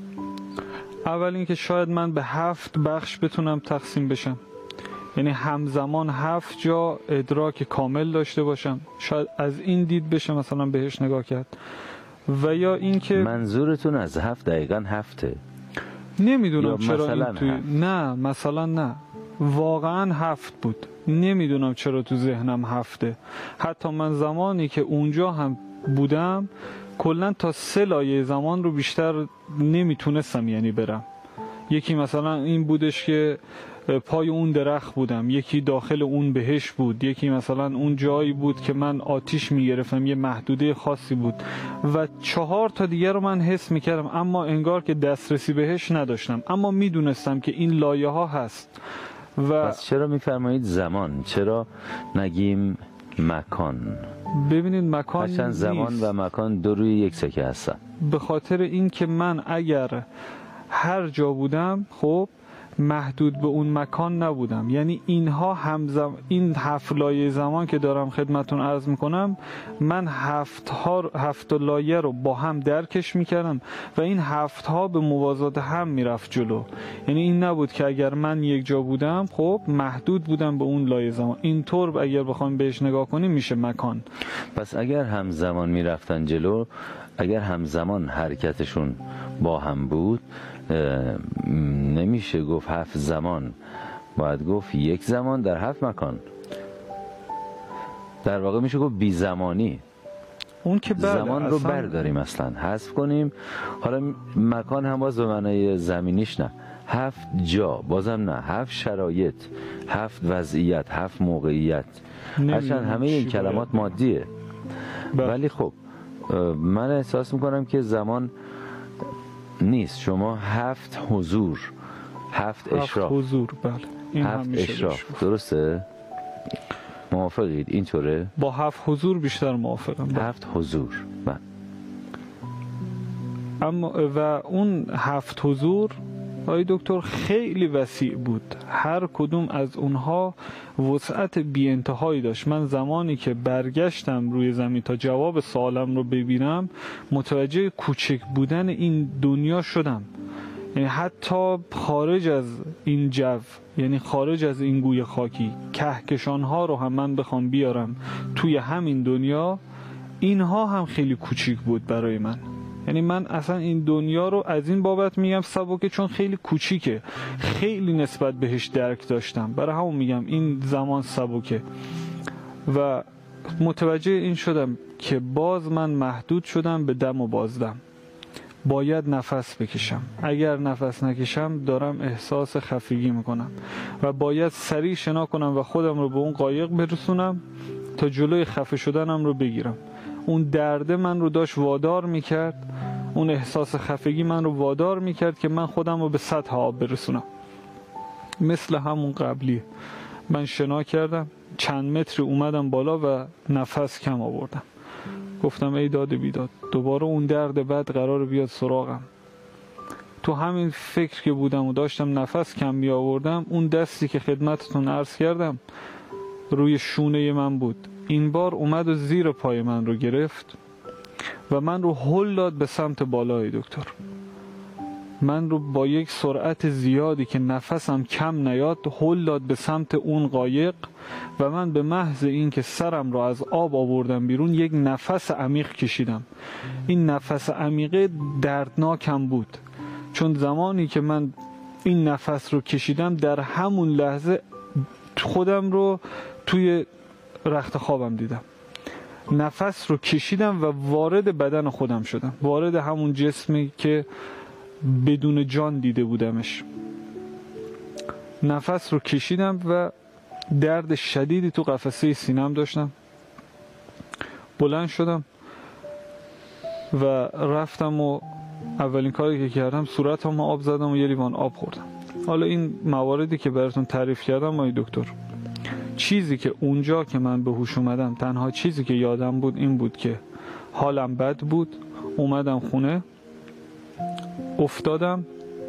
اول این که شاید من به هفت بخش بتونم تقسیم بشم، یعنی همزمان هفت جا ادراک کامل داشته باشم، شاید از این دید بشه مثلا بهش نگاه کرد. و یا این که منظورتون از هفت دقیقاً هفته؟ نمیدونم چرا مثلا این توی... نه مثلا نه واقعا هفت بود. نمیدونم چرا تو ذهنم هفته. حتی من زمانی که اونجا هم بودم کلا تا سه لایه زمان رو بیشتر نمیتونستم یعنی برم. یکی مثلا این بودش که پای اون درخت بودم، یکی داخل اون بهشت بود، یکی مثلا اون جایی بود که من آتیش میگرفتم، یه محدوده خاصی بود و چهار تا دیگر رو من حس میکردم، اما انگار که دسترسی بهش نداشتم، اما میدونستم که این لایه ها هست. و پس چرا میفرمایید زمان؟ چرا نگیم مکان؟ ببینید مکان هرچند زمان نیست. و مکان دو روی یک سکه هستن. به خاطر این که من اگر هر جا بودم خب محدود به اون مکان نبودم. یعنی اینها همزم این هفت لایه زمان که دارم خدمتون عرض میکنم، من هفت ها هفت لایه رو با هم درکش میکردم و این هفت ها به موازات هم میرفت جلو. یعنی این نبود که اگر من یک جا بودم خب محدود بودم به اون لایه زمان. اینطور اگر بخوایم بهش نگاه کنیم میشه مکان. پس اگر همزمان میرفتن جلو، اگر همزمان حرکتشون با هم بود، نمیشه گفت هفت زمان، باید گفت یک زمان در هفت مکان. در واقع میشه گفت بی زمانی. اون که بله، زمان رو اصلا برداریم اصلا حذف کنیم. حالا مکان هم باز به معنای زمینیش نه، هفت جا، بازم نه، هفت شرایط، هفت وضعیت، هفت موقعیت. هرچند همه این کلمات مادیه، بله. ولی خب من احساس میکنم که زمان نیست. شما هفت حضور، هفت اشراق، هفت حضور، بله این هفت هم میشه اشراق، بهش گفت. درسته؟ موافقید اینطوره؟ با هفت حضور بیشتر موافقم. بله. هفت حضور، بله. اما و اون هفت حضور آقای دکتر خیلی وسیع بود. هر کدوم از اونها وسعت بی انتهایی داشت. من زمانی که برگشتم روی زمین تا جواب سوالم رو ببینم متوجه کوچک بودن این دنیا شدم. یعنی حتی خارج از این جو، یعنی خارج از این گوی خاکی، کهکشان ها رو هم من بخوام بیارم توی همین دنیا، اینها هم خیلی کوچیک بود برای من. یعنی من اصلا این دنیا رو از این بابت میگم سبکه، چون خیلی کوچیکه، خیلی نسبت بهش درک داشتم، برای همون میگم این زمان سبکه. و متوجه این شدم که باز من محدود شدم به دم و بازدم. باید نفس بکشم، اگر نفس نکشم دارم احساس خفگی میکنم و باید سریع شنا کنم و خودم رو به اون قایق برسونم تا جلوی خفه شدنم رو بگیرم. اون درد من رو داشت وادار میکرد، اون احساس خفگی من رو وادار میکرد که من خودم رو به سطح آب برسونم. مثل همون قبلی من شنا کردم، چند متری اومدم بالا و نفس کم آوردم. گفتم ای داد بیداد، دوباره اون درد بعد قرار بیاد سراغم. تو همین فکر که بودم و داشتم نفس کم می آوردم، اون دستی که خدمتتون عرض کردم روی شونه من بود، این بار اومد و زیر پای من رو گرفت و من رو هل داد به سمت بالای دکتر. من رو با یک سرعت زیادی که نفسم کم نیاد هل داد به سمت اون قایق و من به محض این که سرم رو از آب آوردم بیرون یک نفس عمیق کشیدم. این نفس عمیقه دردناکم بود، چون زمانی که من این نفس رو کشیدم در همون لحظه خودم رو توی رخت خوابم دیدم. نفس رو کشیدم و وارد بدن خودم شدم، وارد همون جسمی که بدون جان دیده بودمش. نفس رو کشیدم و درد شدیدی تو قفسه سینم داشتم. بلند شدم و رفتم و اولین کاری که کردم صورتم آب زدم و یه لیوان آب خوردم. حالا این مواردی که براتون تعریف کردم آقای دکتر، چیزی که اونجا که من به هوش اومدم، تنها چیزی که یادم بود این بود که حالم بد بود. اومدم خونه، افتادم.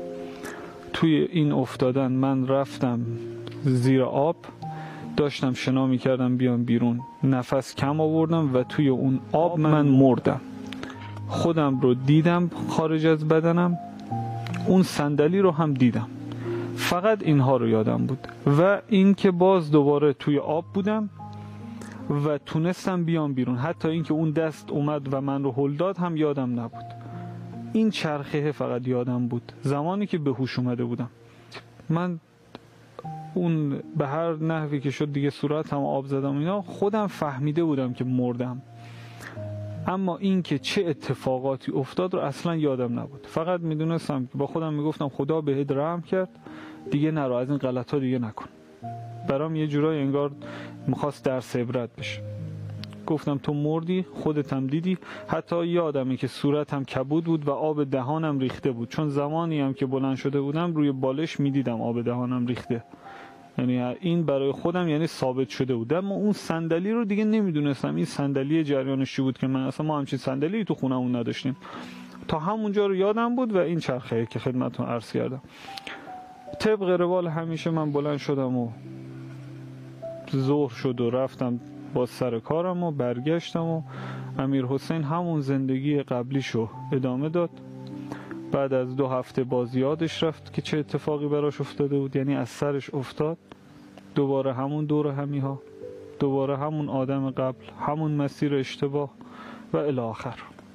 توی این افتادن من رفتم زیر آب، داشتم شنا میکردم بیام بیرون، نفس کم آوردم و توی اون آب من مردم. خودم رو دیدم خارج از بدنم، اون صندلی رو هم دیدم. فقط اینها رو یادم بود و این که باز دوباره توی آب بودم و تونستم بیام بیرون. حتی اینکه اون دست اومد و من رو هل داد هم یادم نبود. این چرخه فقط یادم بود زمانی که به هوش اومده بودم. من اون به هر نحوی که شد دیگه صورت هم آب زدم اینا، خودم فهمیده بودم که مردم، اما این که چه اتفاقاتی افتاد رو اصلا یادم نبود. فقط میدونستم که با خودم میگفتم خدا بهت رحم کرد، دیگه نرو، از این غلط ها دیگه نکن. برام یه جورایی انگار میخواست درس عبرت بشه. گفتم تو مردی، خودت هم دیدی. حتی یادمه که صورتم کبود بود و آب دهانم ریخته بود، چون زمانی هم که بلند شده بودم روی بالش میدیدم آب دهانم ریخته. یعنی این برای خودم یعنی ثابت شده بود. اما اون صندلی رو دیگه نمیدونستم این صندلی جریانش چی بود، که من اصلا ما همچین صندلی تو خونمون نداشتیم. تا همونجا رو یادم بود و این چرخه که خدمتتون عرض کردم. طبق روال همیشه من بلند شدم و ظهر شد و رفتم با سر کارم و برگشتم و امیر حسین همون زندگی قبلیشو ادامه داد. بعد از دو هفته باز یادش رفت که چه اتفاقی براش افتاده بود، یعنی از سرش افتاد. دوباره همون دور همی ها، دوباره همون آدم قبل، همون مسیر اشتباه و الی آخر.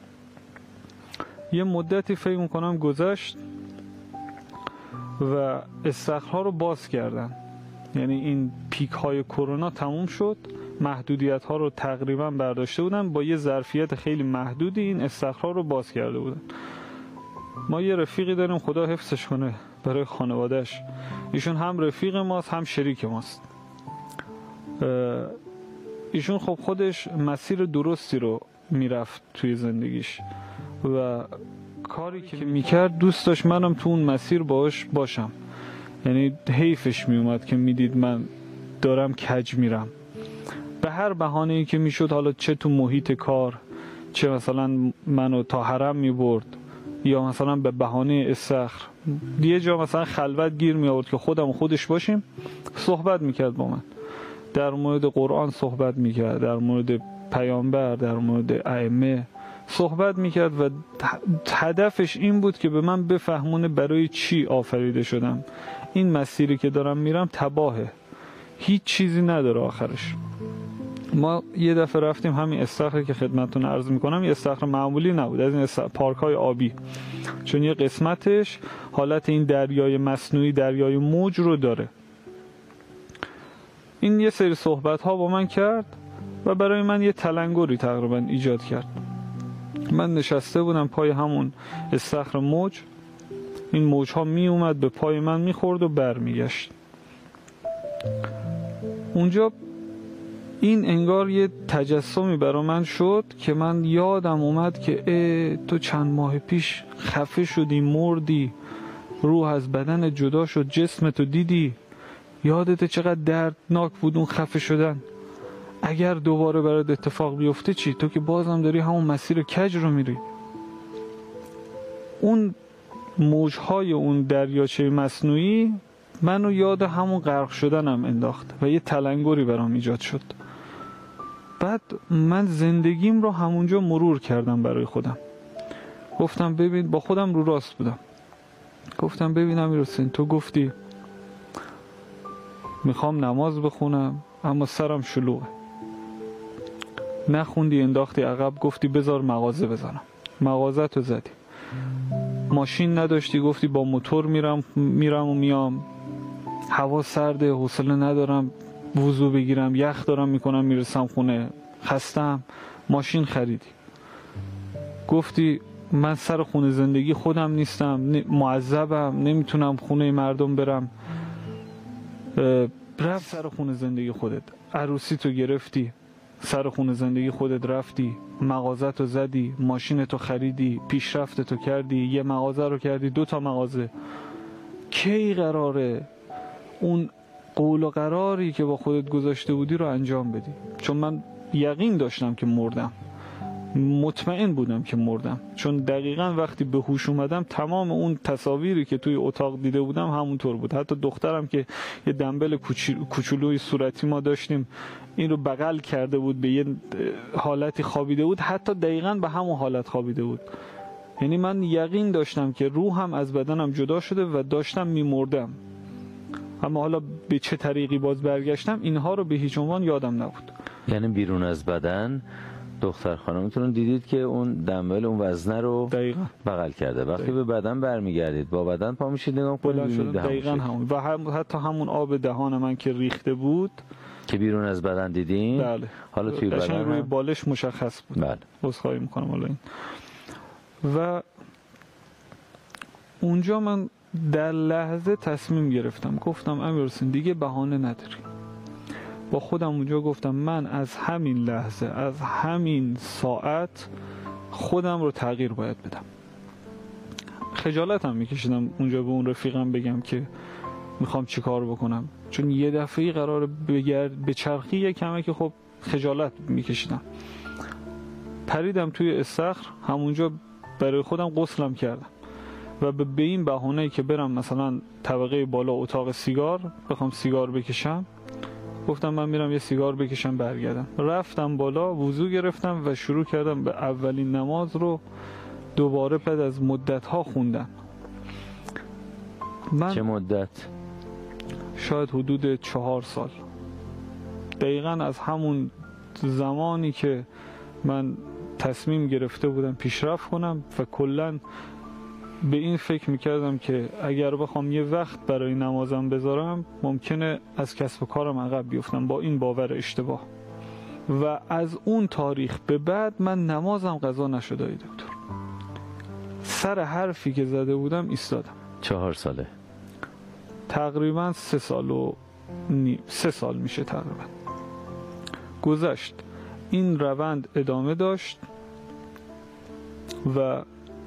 یه مدتی فکر میکنم گذشت و استخرها رو باز کردن، یعنی این پیک های کرونا تموم شد، محدودیت ها رو تقریبا برداشته بودن، با یه ظرفیت خیلی محدودی این استخرها رو باز کرده بودن. ما یه رفیقی داریم خدا حفظش کنه برای خانوادهش، ایشون هم رفیق ماست هم شریک ماست. ایشون خب خودش مسیر درستی رو میرفت توی زندگیش و کاری که میکرد دوست داشت منم تو اون مسیر باش باشم. یعنی حیفش میومد که میدید من دارم کج میرم، به هر بهانه‌ای که میشد، حالا چه تو محیط کار، چه مثلا منو تا حرم میبرد، یا مثلا به بهانه استخر یه جا مثلا خلوت گیر می آورد که خودم و خودش باشیم، صحبت میکرد با من، در مورد قرآن صحبت میکرد، در مورد پیامبر، در مورد ائمه صحبت میکرد و هدفش این بود که به من بفهمونه برای چی آفریده شدم، این مسیری که دارم میرم تباهه، هیچ چیزی نداره آخرش. ما یه دفعه رفتیم همین استخری که خدمتتون عرض میکنم، یه استخر معمولی نبود، از این پارک های آبی، چون یه قسمتش حالت این دریای مصنوعی، دریای موج رو داره. این یه سری صحبت ها با من کرد و برای من یه تلنگری تقریبا ایجاد کرد. من نشسته بودم پای همون استخر موج، این موج ها می اومد به پای من میخورد و بر میگشت. اونجا این انگار یه تجسمی برای من شد که من یادم اومد که ای تو چند ماه پیش خفه شدی، مردی، روح از بدن جدا شد، جسمتو دیدی، یادت چقدر دردناک بود اون خفه شدن. اگر دوباره برات اتفاق بیفته چی؟ تو که بازم داری همون مسیر کج رو میری. اون موجهای اون دریاچه مصنوعی منو یاد همون غرق شدنم انداخت و یه تلنگری برام ایجاد شد. بعد من زندگیم رو همونجا مرور کردم برای خودم. گفتم ببین، با خودم رو راست بودم، گفتم ببین امیر حسین، تو گفتی میخوام نماز بخونم اما سرم شلوغه، نخوندی، انداختی عقب، گفتی بذار مغازه بزنم، مغازه تو زدی. ماشین نداشتی، گفتی با موتور میرم میرم و میام، هوا سرده، حوصله ندارم وضو بگیرم، یخ دارم میکنم میرسم خونه، خستم. ماشین خریدی. گفتی من سر خونه زندگی خودم نیستم، معذبم، نمیتونم خونه مردم برم. رفت سر خونه زندگی خودت، عروسی تو گرفتی، سر خونه زندگی خودت رفتی، مغازه تو زدی، ماشین تو خریدی، پیشرفت تو کردی، یه مغازه رو کردی، دو تا مغازه. کی قراره اون قول و قراری که با خودت گذاشته بودی رو انجام بدی؟ چون من یقین داشتم که مردم، مطمئن بودم که مردم، چون دقیقا وقتی به هوش اومدم تمام اون تصاویری که توی اتاق دیده بودم همونطور بود. حتی دخترم که یه دنبل کوچولوی صورتی ما داشتیم، این رو بغل کرده بود، به یه حالتی خوابیده بود، حتی دقیقا به همون حالت خوابیده بود. یعنی من یقین داشتم که روحم از بدنم جدا شده و داشتم میمردم. اما حالا به چه طریقی باز برگشتم اینها رو به هیچ عنوان یادم نبود. یعنی بیرون از بدن دختر خانمتون دیدید که اون دنبل اون وزنه رو دقیقاً بغل کرده. وقتی دقیقا. به بدن برمیگردید با بدن پا میشید نگاه کنید دقیقاً همون و هم حتی همون آب دهان من که ریخته بود که بیرون از بدن دیدین. بله. حالا توی بدن روی هم... بالش مشخص بود. بله. عذرخواهی میکنم حالا این. و اونجا من در لحظه تصمیم گرفتم، گفتم امیرحسین دیگه بهانه نداری. با خودم اونجا گفتم من از همین لحظه، از همین ساعت خودم رو تغییر باید بدم. خجالتم میکشیدم اونجا به اون رفیقم بگم که میخوام چی کار بکنم، چون یه دفعه قرار بگرد به چرخی یه کمه که خب خجالت میکشیدم. پریدم توی استخر، همونجا برای خودم غسلم کردم و به این بهانه‌ای که برم مثلا طبقه بالا اتاق سیگار بخوام سیگار بکشم، گفتم من میرم یه سیگار بکشم برگردم. رفتم بالا، وضو گرفتم و شروع کردم به اولین نماز رو دوباره بعد از مدت ها خوندن. من چه مدت؟ شاید حدود چهار سال. دقیقاً از همون زمانی که من تصمیم گرفته بودم پیشرفت کنم و کلاً به این فکر میکردم که اگر بخوام یه وقت برای نمازم بذارم ممکنه از کسب و کارم عقب بیفتم، با این باور اشتباه. و از اون تاریخ به بعد من نمازم قضا نشده ای دکتر. سر حرفی که زده بودم ایستادم. چهار ساله؟ تقریبا سه سال و نیم، سه سال میشه تقریبا گذشت. این روند ادامه داشت و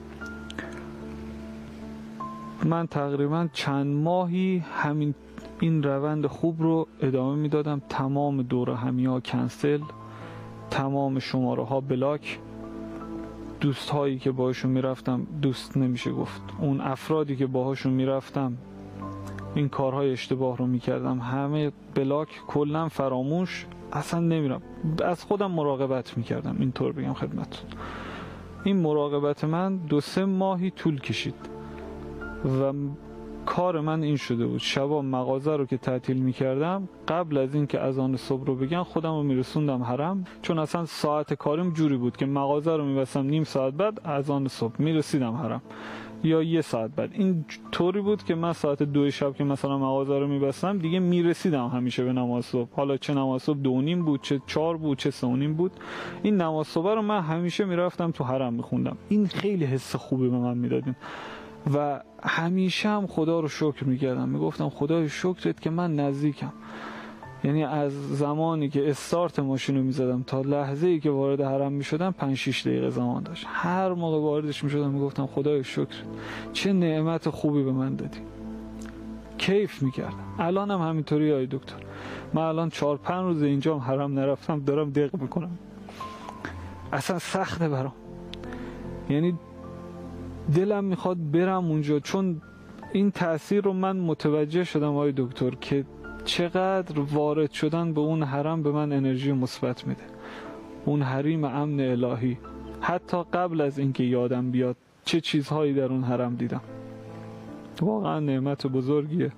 من تقریبا چند ماهی همین این روند خوب رو ادامه میدادم. تمام دوره همی ها کنسل، تمام شماره ها بلاک، دوست هایی که باهاشون میرفتم، دوست نمیشه گفت، اون افرادی که باهاشون میرفتم این کارهای اشتباه رو میکردم همه بلاک، کلا فراموش، اصلا نمیرم. از خودم مراقبت میکردم، اینطور بگم خدمتتون. این مراقبت من دو سه ماهی طول کشید و کار من این شده بود شبا مغازه رو که تعطیل میکردم قبل از این که اذان صبح رو بگن خودم رو میرسوندم حرم، چون اصلا ساعت کاریم جوری بود که مغازه رو میبستم نیم ساعت بعد اذان صبح میرسیدم حرم یا یه ساعت بعد. این طوری بود که من ساعت دو شب که مثلا مغازه رو میبستم دیگه میرسیدم همیشه به نماز صبح. حالا چه نماز صبح دو نیم بود، چه چهار بود، چه سه نیم بود، این نماز صبح رو من همیشه میرفتم تو حرم میخوندم. این خیلی حس خوبی به من میدادین و همیشه هم خدا رو شکر میکردم، میگفتم خدای شکرت که من نزدیکم. یعنی از زمانی که استارت ماشین رو میزدم تا لحظه ای که وارد حرم میشدم پنج شش دقیقه زمان داشت. هر موقع واردش میشدم میگفتم خدای شکر چه نعمت خوبی به من دادی. کیف میکردم. الان هم همینطوری آی دکتر. من الان چهار پنج روز اینجا حرم نرفتم دارم دق میکنم. اصلا سخته برام. یعنی دلم میخواد برم اونجا، چون این تأثیر رو من متوجه شدم آقای دکتر که چقدر وارد شدن به اون حرم به من انرژی مثبت میده. اون حریم امن الهی، حتی قبل از اینکه یادم بیاد چه چیزهایی در اون حرم دیدم، واقعا نعمت بزرگیه.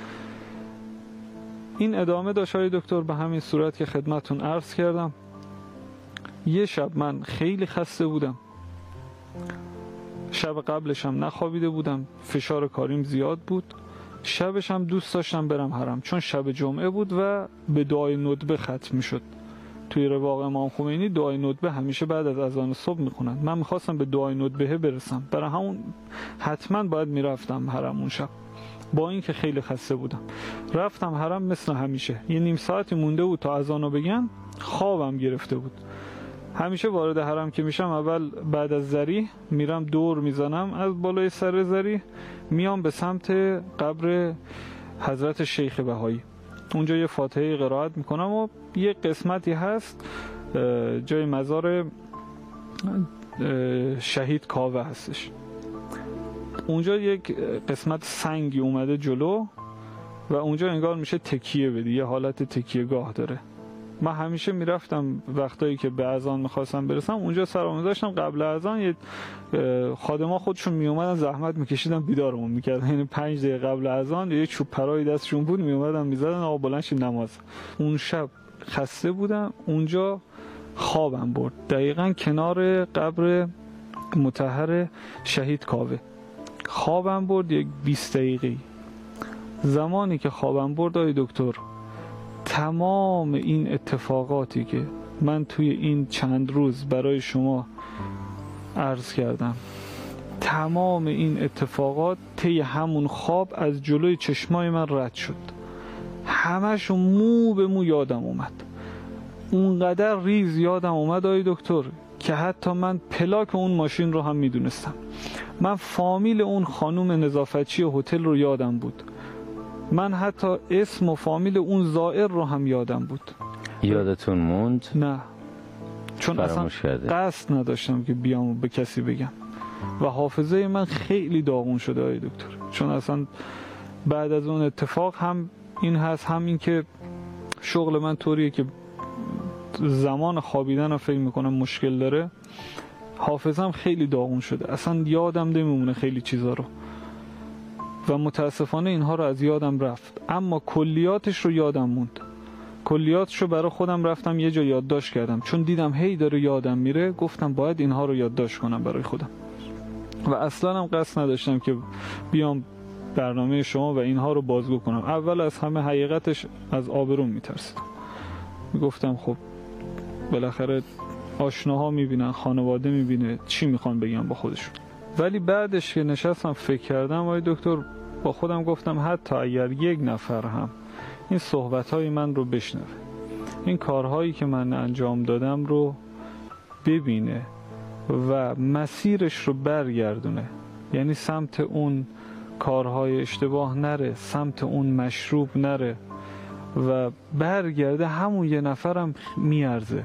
این ادامه داشت آقای دکتر به همین صورت که خدمتون عرض کردم. یه شب من خیلی خسته بودم، شب قبلش هم نخوابیده بودم، فشار کاریم زیاد بود. شبش هم دوست داشتم برم حرم چون شب جمعه بود و به دعای ندبه ختم میشد. توی رواق امام خمینی دعای ندبه همیشه بعد از اذان صبح میخونن. من میخواستم به دعای ندبه برسم، برای همون حتما باید میرفتم حرم اون شب. با این که خیلی خسته بودم رفتم حرم. مثل همیشه یه نیم ساعتی مونده بود تا اذانو بگن، خوابم گرفته بود. همیشه وارد حرم که میشم اول بعد از زری میرم دور میزنم از بالای سر زری، میام به سمت قبر حضرت شیخ بهایی. اونجا یه فاتحه قرائت میکنم و یه قسمتی هست جای مزار شهید کاوه هستش. اونجا یک قسمت سنگی اومده جلو و اونجا انگار میشه تکیه بدی، یه حالت تکیه گاه داره. من همیشه میرفتم وقتایی که به اذان میخواستم برسم اونجا سرمو میذاشتم. قبل اذان یه خادما خودشون میومدن زحمت میکشیدن بیدارمون میکردن، یعنی پنج دقیقه قبل اذان یه چوب پرایی دستشون بود میومدن میزدن آقا بلند شید نماز. اون شب خسته بودم. اونجا خوابم برد، دقیقا کنار قبر مطهر شهید کاوه. خوابم برد یک بیست دقیقه. زمانی که خوابم برد آی دکتر، تمام این اتفاقاتی که من توی این چند روز برای شما عرض کردم، تمام این اتفاقات طی همون خواب از جلوی چشمای من رد شد. همشو مو به مو یادم اومد. اونقدر ریز یادم اومد آی دکتر که حتی من پلاک اون ماشین رو هم میدونستم. من فامیل اون خانوم نظافتچی هتل رو یادم بود. من حتی اسم و فامیل اون زائر رو هم یادم بود. یادتون موند؟ نه، چون اصلا قصد نداشتم که بیام و به کسی بگم و حافظه من خیلی داغون شده آی دکتر، چون اصلا بعد از اون اتفاق هم این هست، هم این که شغل من طوریه که زمان خوابیدن رو فکر میکنم مشکل داره. حافظم خیلی داغون شده، اصلا یادم نمیمونه خیلی چیزا رو و متاسفانه اینها رو از یادم رفت، اما کلیاتش رو یادم موند. کلیاتش رو برای خودم رفتم یه جا یادداشت کردم، چون دیدم هی داره یادم میره، گفتم باید اینها رو یادداشت کنم برای خودم و اصلا هم قصد نداشتم که بیام برنامه شما و اینها رو بازگو کنم. اول از همه حقیقتش از آبروم میترسیدم. گفتم خب بالاخره آشناها میبینن، خانواده میبینه، چی میخوان بگم با خودشون. ولی بعدش که نشستم فکر کردم آقای دکتر، با خودم گفتم حتی اگر یک نفر هم این صحبتهای من رو بشنوه، این کارهایی که من انجام دادم رو ببینه و مسیرش رو برگردونه، یعنی سمت اون کارهای اشتباه نره، سمت اون مشروب نره و برگرده، همون یه نفرم میارزه.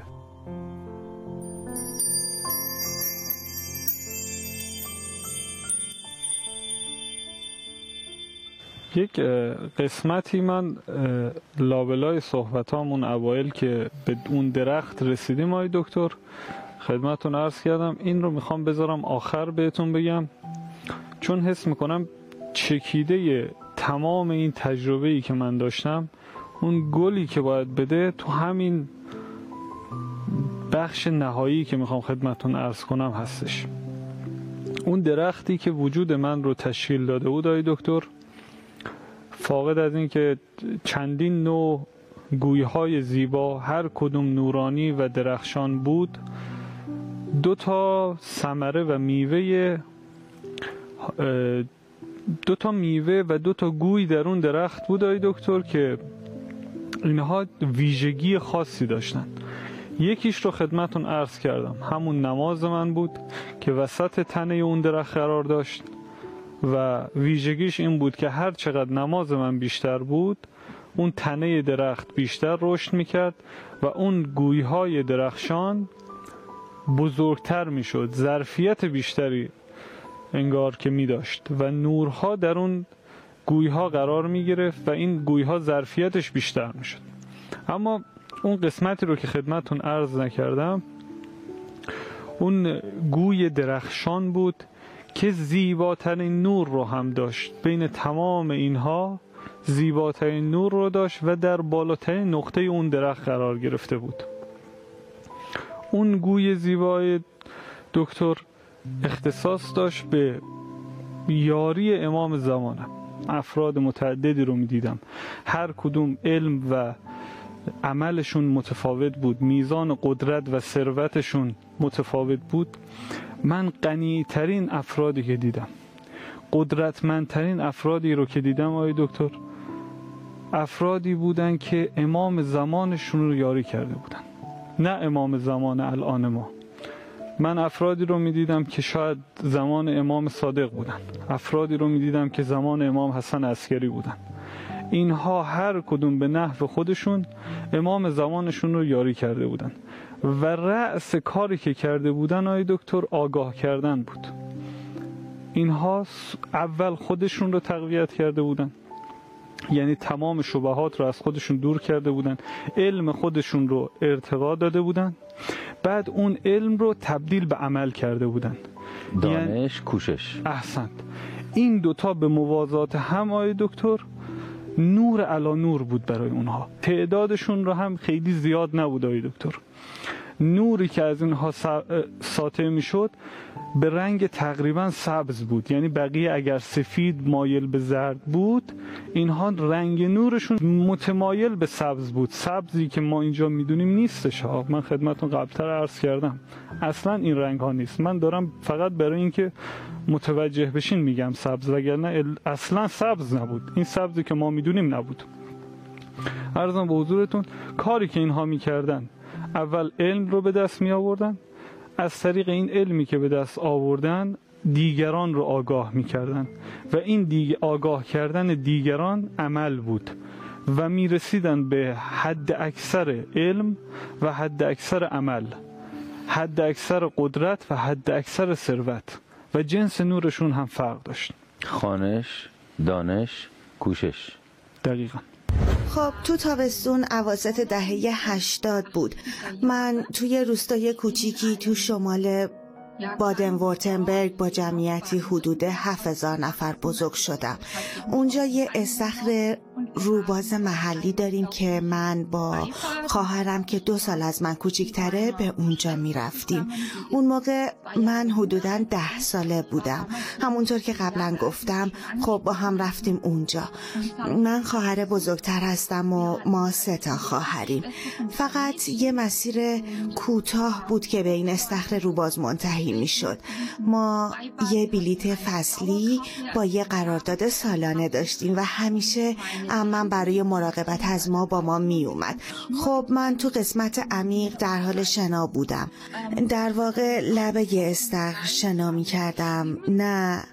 یک قسمتی من لابلای صحبتامون اوایل که به اون درخت رسیدیم آقای دکتر خدمتتون عرض کردم، این رو میخوام بذارم آخر بهتون بگم، چون حس میکنم چکیده تمام این تجربه‌ای که من داشتم، اون گلی که باید بده تو همین بخش نهایی که میخوام خدمتتون عرض کنم هستش. اون درختی که وجود من رو تشکیل داده بود آقای دکتر، فاقد از این که چندین نوع گویهای زیبا هر کدوم نورانی و درخشان بود، دو تا ثمره و میوه دو تا میوه و دو تا گوی در اون درخت بود آقای دکتر که اینها ویژگی خاصی داشتن. یکیش رو خدمتون عرض کردم، همون نماز من بود که وسط تنه اون درخت قرار داشت و ویژگیش این بود که هر چقدر نماز من بیشتر بود، اون تنه درخت بیشتر رشد میکرد و اون گویهای درخشان بزرگتر میشد، ظرفیت بیشتری انگار که می داشت و نورها در اون گویها قرار می گرفت و این گویها ظرفیتش بیشتر می شد. اما اون قسمتی رو که خدمتون عرض نکردم، اون گوی درخشان بود که زیباترین نور رو هم داشت، بین تمام اینها زیباترین نور رو داشت و در بالاترین نقطه اون درخت قرار گرفته بود. اون گوی زیبای دکتر اختصاص داشت به یاری امام زمانم. افراد متعددی رو می دیدم، هر کدوم علم و عملشون متفاوت بود، میزان قدرت و ثروتشون متفاوت بود. من غنی ترین افرادی که دیدم، قدرتمندترین افرادی رو که دیدم آقای دکتر، افرادی بودن که امام زمانشون رو یاری کرده بودن، نه امام زمان الان ما. من افرادی رو می دیدم که شاید زمان امام صادق بودن، افرادی رو می دیدم که زمان امام حسن عسکری بودن. اینها هر کدوم به نحو خودشون امام زمانشون رو یاری کرده بودن و رأس کاری که کرده بودن آقای دکتر آگاه کردن بود. اینها اول خودشون رو تقویت کرده بودن، یعنی تمام شبهات رو از خودشون دور کرده بودن، علم خودشون رو ارتقا داده بودن، بعد اون علم رو تبدیل به عمل کرده بودن. دانش، یعنی کوشش. احسنت. این دوتا به موازات هم آقای دکتر نور علا نور بود برای اونها. تعدادشون رو هم خیلی زیاد نبود آقای دکتر. نوری که از اینها ساطع میشد به رنگ تقریبا سبز بود، یعنی بقیه اگر سفید مایل به زرد بود، اینها رنگ نورشون متمایل به سبز بود. سبزی که ما اینجا میدونیم نیستش ها، من خدمتتون قبلتر عرض کردم اصلا این رنگ ها نیست. من دارم فقط برای اینکه متوجه بشین میگم سبز، وگرنه اصلا سبز نبود. این سبزی که ما میدونیم نبود. عرضم به حضورتون کاری که اینها میکردن، اول علم رو به دست می آوردن، از طریق این علمی که به دست آوردن دیگران رو آگاه می کردن و این دیگ... آگاه کردن دیگران عمل بود و می رسیدن به حد اکثر علم و حد اکثر عمل، حد اکثر قدرت و حد اکثر ثروت، و جنس نورشون هم فرق داشت. خوانش، دانش، کوشش. دقیقاً. خب تو تابستون اواسط دهه هشتاد بود. من توی روستای کوچیکی تو شمال بادن وورتنبرگ با جمعیتی حدود هفت هزار نفر بزرگ شدم. اونجا یه استخر روباز محلی داریم که من با خواهرم که دو سال از من کوچیک‌تره به اونجا می رفتیم. اون موقع من حدوداً ده ساله بودم. همونطور که قبلا گفتم خب با هم رفتیم اونجا. من خواهر بزرگتر هستم و ما سه تا خواهریم. فقط یه مسیر کوتاه بود که به این استخر روباز منتهی می شد. ما یه بلیت فصلی با یه قرارداد سالانه داشتیم و همیشه عمم برای مراقبت از ما با ما می اومد. خب من تو قسمت عمیق در حال شنا بودم. در واقع لبه استخر شنا می کردم، نه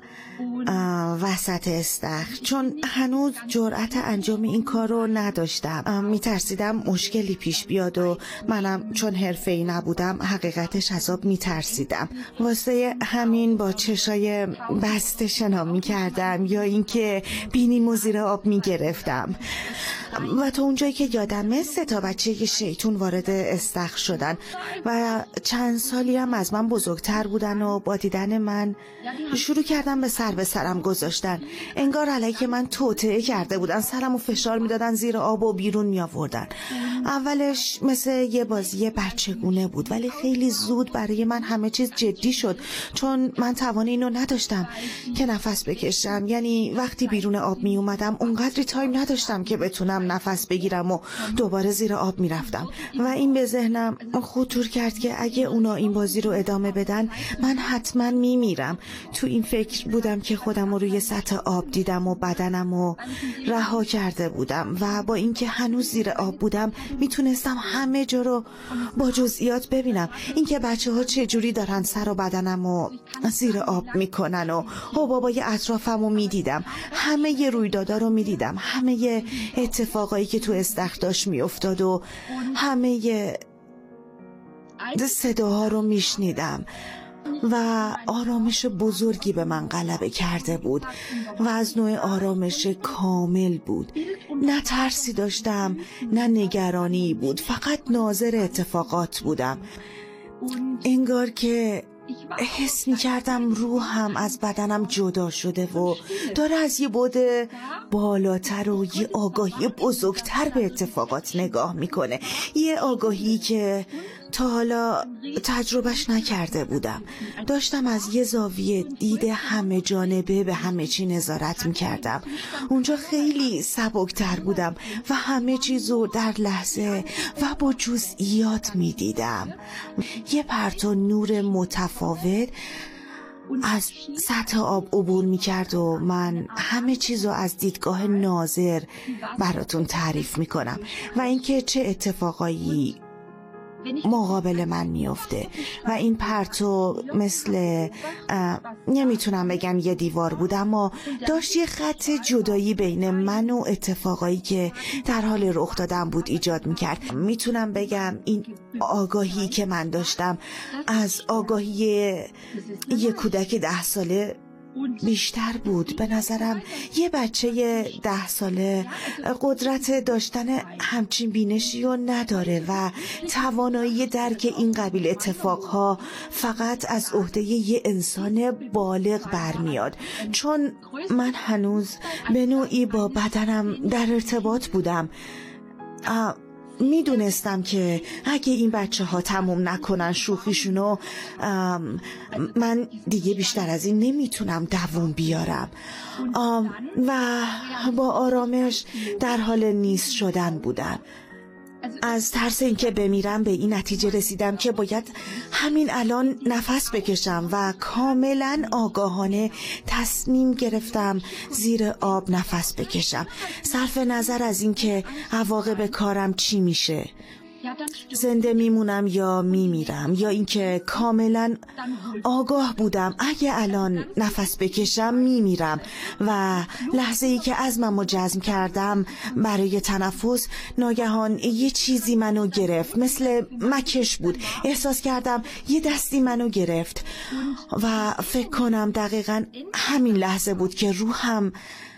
وسط استخر، چون هنوز جرأت انجام این کار رو نداشتم. میترسیدم مشکلی پیش بیاد و منم چون حرفه‌ای نبودم حقیقتش از آب میترسیدم. واسه همین با چشای بسته شنا میکردم یا اینکه بینیمو زیر آب میگرفتم. و تا اونجایی که یادمه سه تا بچه شیطون وارد استخر شدن و چند سالی هم از من بزرگتر بودن و با دیدن من شروع کردن به سر به سرم گذاشتن. انگار علیه من توطئه کرده بودن، سرمو فشار میدادن زیر آب و بیرون می آوردن. اولش مثل یه بازی بچگونه بود، ولی خیلی زود برای من همه چیز جدی شد، چون من توان اینو نداشتم که نفس بکشم. یعنی وقتی بیرون آب می اومدم اونقدری تایم نداشتم که بتونم نفس بگیرم و دوباره زیر آب می رفتم و این به ذهنم خطور کرد که اگه اونا این بازی رو ادامه بدن من حتما می میرم. تو این فکر بودم که خودم رو روی سطح آب دیدم و بدنم رو رها کرده بودم و با اینکه هنوز زیر آب بودم میتونستم همه جا رو با جزئیات ببینم. اینکه بچه ها چجوری دارن سر و بدنم رو زیر آب میکنن و حبابای اطرافم رو میدیدم، همه ی رویدادا رو میدیدم، همه ی اتفاقایی که تو استخر داشت میافتاد و همه ی صداها رو میشنیدم و آرامش بزرگی به من غلبه کرده بود و از نوع آرامش کامل بود. نه ترسی داشتم نه نگرانی بود، فقط ناظر اتفاقات بودم. انگار که حس می کردم روحم از بدنم جدا شده و داره از یه بعد بالاتر و یه آگاهی بزرگتر به اتفاقات نگاه میکنه، یه آگاهی که تا حالا تجربهش نکرده بودم. داشتم از یه زاویه دید همه جانبه به همه چی نظارت میکردم. اونجا خیلی سبکتر بودم و همه چیزو در لحظه و با جزئیات میدیدم. یه پرتو نور متفاوت از سطح آب عبور میکرد و من همه چیزو از دیدگاه ناظر براتون تعریف میکنم و اینکه چه اتفاقایی مقابل من میفته. و این پرتو مثل نمیتونم بگم یه دیوار بود، اما داشت یه خط جدایی بین من و اتفاقایی که در حال رخ دادن بود ایجاد میکرد. میتونم بگم این آگاهی که من داشتم از آگاهی یه کودک ده ساله بیشتر بود. به نظرم یه بچه ده ساله قدرت داشتن همچین بینشی رو نداره و توانایی درک این قبیل اتفاقها فقط از عهده یه انسان بالغ برمیاد، چون من هنوز به نوعی با بدنم در ارتباط بودم. میدونستم که اگه این بچه ها تموم نکنن شوخیشونو من دیگه بیشتر از این نمیتونم دووم بیارم و با آرامش در حال نیست شدن بودم. از ترس اینکه بمیرم به این نتیجه رسیدم که باید همین الان نفس بکشم و کاملا آگاهانه تصمیم گرفتم زیر آب نفس بکشم، صرف نظر از اینکه عواقب کارم چی میشه، زنده میمونم یا میمیرم، یا اینکه کاملا آگاه بودم اگه الان نفس بکشم میمیرم. و لحظه ای که عزممو جزم کردم برای تنفس، ناگهان یه چیزی منو گرفت، مثل مکش بود. احساس کردم یه دستی منو گرفت و فکر کنم دقیقا همین لحظه بود که روحم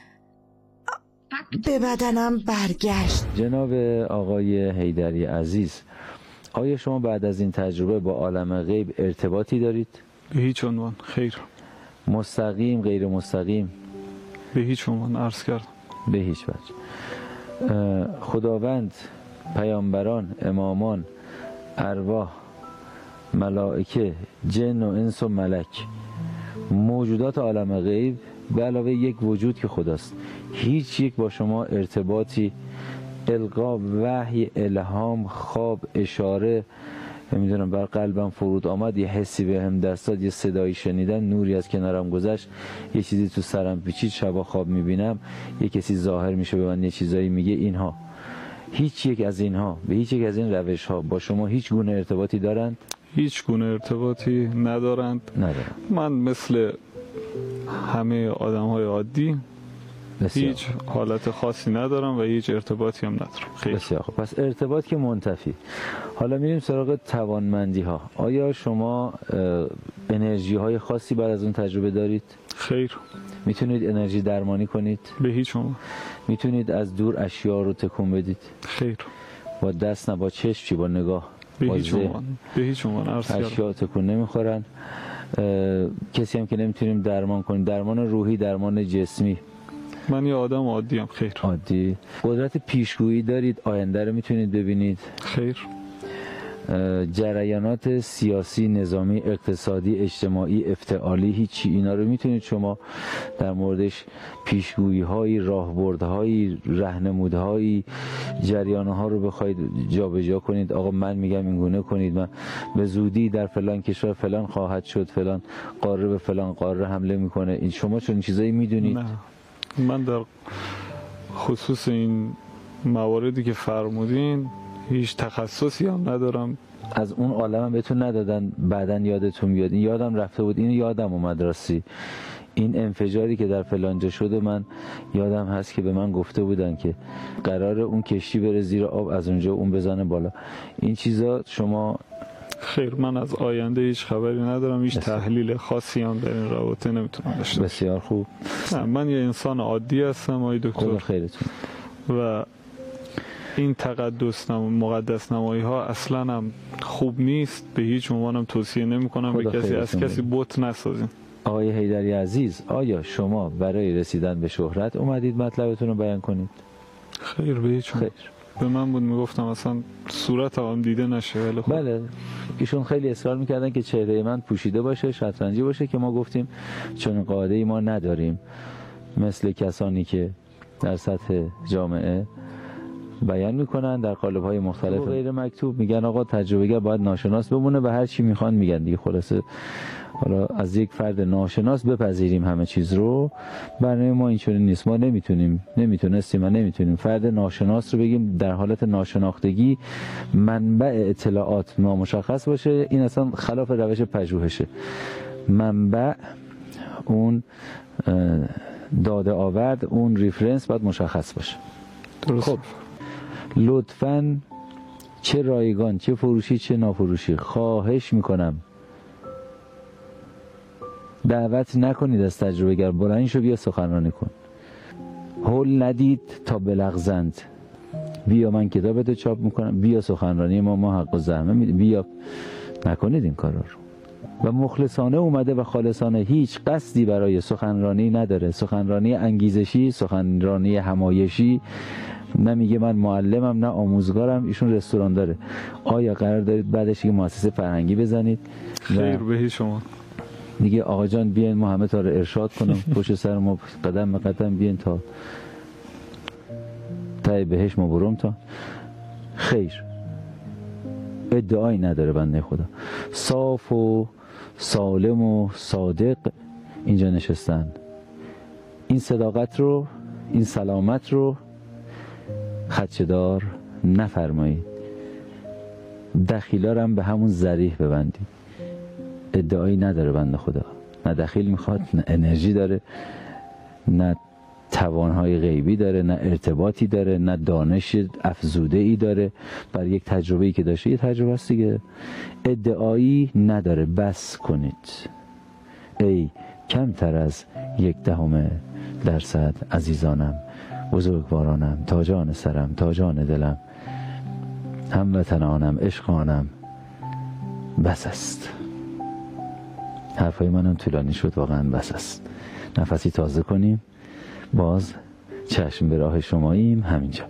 به بدنم برگشت. جناب آقای حیدری عزیز، آیا شما بعد از این تجربه با عالم غیب ارتباطی دارید؟ به هیچ عنوان. خیر. مستقیم، غیر مستقیم؟ به هیچ عنوان. عرض کردم به هیچ وجه. خداوند، پیامبران، امامان، ارواح، ملائکه، جن و انس و ملک، موجودات عالم غیب به علاوه یک وجود که خداست، هیچ یک با شما ارتباطی، القا، وحی، الهام، خواب، اشاره، نمیدونم بر قلبم فرود آمد، یه حسی به هم دست داد، یه صدایی شنیدن، نوری از کنارم گذشت، یه چیزی تو سرم پیچید، شبا خواب میبینم، یه کسی ظاهر میشه به من یه چیزایی میگه، اینها، هیچ یک از اینها به هیچ یک از این روش ها با شما هیچ گونه ارتباطی دارند؟ هیچ گونه ارتباطی ندارند. ندارند. من مثل همه آدم های عادی بسیار. هیچ حالت خاصی ندارم و هیچ ارتباطی هم ندارم. خیلی بسیار خوب. پس ارتباط که منتفی. حالا میریم سراغ توانمندی ها. آیا شما انرژی های خاصی بعد از اون تجربه دارید؟ خیر. میتونید انرژی درمانی کنید؟ به هیچ عنوان. میتونید از دور اشیاء رو تکون بدید؟ خیر. با دست نه، با چشم چی، با نگاه؟ به هیچ عنوان. به هیچ عنوان. اشیاء تکون نمیخورن. کسی هم که نمیتونیم درمان کنیم، درمان روحی، درمان جسمی؟ من یه آدم عادی ام. خیر. عادی. قدرت پیشگویی دارید؟ آینده رو میتونید ببینید؟ خیر. جریانات سیاسی، نظامی، اقتصادی، اجتماعی، افتعالی، هیچی اینا رو میتونید شما در موردش پیشگویی هایی، راهبردهایی، راهنمودهایی، جریانها رو بخواید جابجا کنید؟ آقا من میگم این گونه کنید، من به زودی در فلان کشور فلان خواهد شد، فلان قاره به فلان قاره حمله میکنه، این شما چون چیزایی میدونید؟ نه، من در خصوص این مواردی که فرمودین هیچ تخصصی هم ندارم. از اون عالم بهتون ندادن بعداً یادتون بیاد؟ این یادم رفته بود، این یادم اومد راستی، این انفجاری که در فلانجا شده من یادم هست که به من گفته بودن که قرار اون کشتی بره زیر آب، از اونجا اون بزنه بالا. این چیزا شما؟ خیر، من از آینده هیچ خبری ندارم، هیچ تحلیل خاصی هم در این رابطه نمیتونم داشته باشم. بسیار خوب. نه، من یه انسان عادی هستم آقای دکتر. خدا خیرتون. و این تقدس نم... مقدس نمایی ها اصلا هم خوب نیست، به هیچ عنوانم توصیه نمی کنم به کسی از کسی بت نسازیم. آقای حیدری عزیز، آیا شما برای رسیدن به شهرت اومدید مطلبتون رو بیان کنید؟ خیر، به هیچ عنوان. به من بود میگفتم اصلا صورت هم دیده نشه. ولی خب بله، ایشون خیلی اصرار میکردن که چهره من پوشیده باشه، شطرنجی باشه، که ما گفتیم چون قاعده ای ما نداریم، مثل کسانی که در سطح جامعه بیان میکنن در قالب های مختلف غیر مکتوب، میگن آقا تجربه‌گر باید ناشناس بمونه و هر چی میخوان میگن دیگه. خلاصه حالا از یک فرد ناشناس بپذیریم همه چیز رو، برنامه ما اینجوری نیست. ما نمیتونیم نمیتونستیم و نمیتونیم فرد ناشناس رو بگیم در حالت ناشناختگی منبع اطلاعات نامشخص باشه. این اصلا خلاف روش پژوهشه. منبع، اون داده آورد، اون ریفرنس باید مشخص باشه. درست. خب لطفاً چه رایگان، چه فروشی، چه نافروشی، خواهش میکنم دعوت نکنید از تجربه گر، بلند شو بیا سخنرانی کن. هول ندید تا بلغزند، بیا من کتابتو چاپ میکنم، بیا سخنرانی ما ما حق و زحمه میدیم، بیا. نکنید این کارا رو. و مخلصانه اومده و خالصانه، هیچ قصدی برای سخنرانی نداره، سخنرانی انگیزشی، سخنرانی همایشی. نه میگه من معلمم نه آموزگارم، ایشون رستوران داره. آیا قرار دارید بعدش یه مؤسسه فرهنگی بزنید؟ خیر بهی شما دیگه آقا جان بیاین ما همه تا رو ارشاد کنم، پشت سر ما قدم به قدم بیاین تا تای بهش ما برم تا. خیر، ادعایی نداره بنده خدا، صاف و سالم و صادق اینجا نشستن. این صداقت رو، این سلامت رو خدشه‌دار نفرمایید. دخیلا رو هم به همون ذریح ببندید. ادعایی نداره بنده خدا، نه دخیل میخواد، نه انرژی داره، نه توانهای غیبی داره، نه ارتباطی داره، نه دانش افزوده ای داره. بر یک تجربه ای که داشته، یه تجربه است دیگه. ادعایی نداره. بس کنید ای کمتر از یک دهم درصد عزیزانم، بزرگوارانم، تاجان سرم، تاجان دلم، هموطنانم، عشقانم، بس است. حرفای منم طولانی شد، واقعا بس است. نفسی تازه کنیم، باز چشم به راه شماییم همینجا.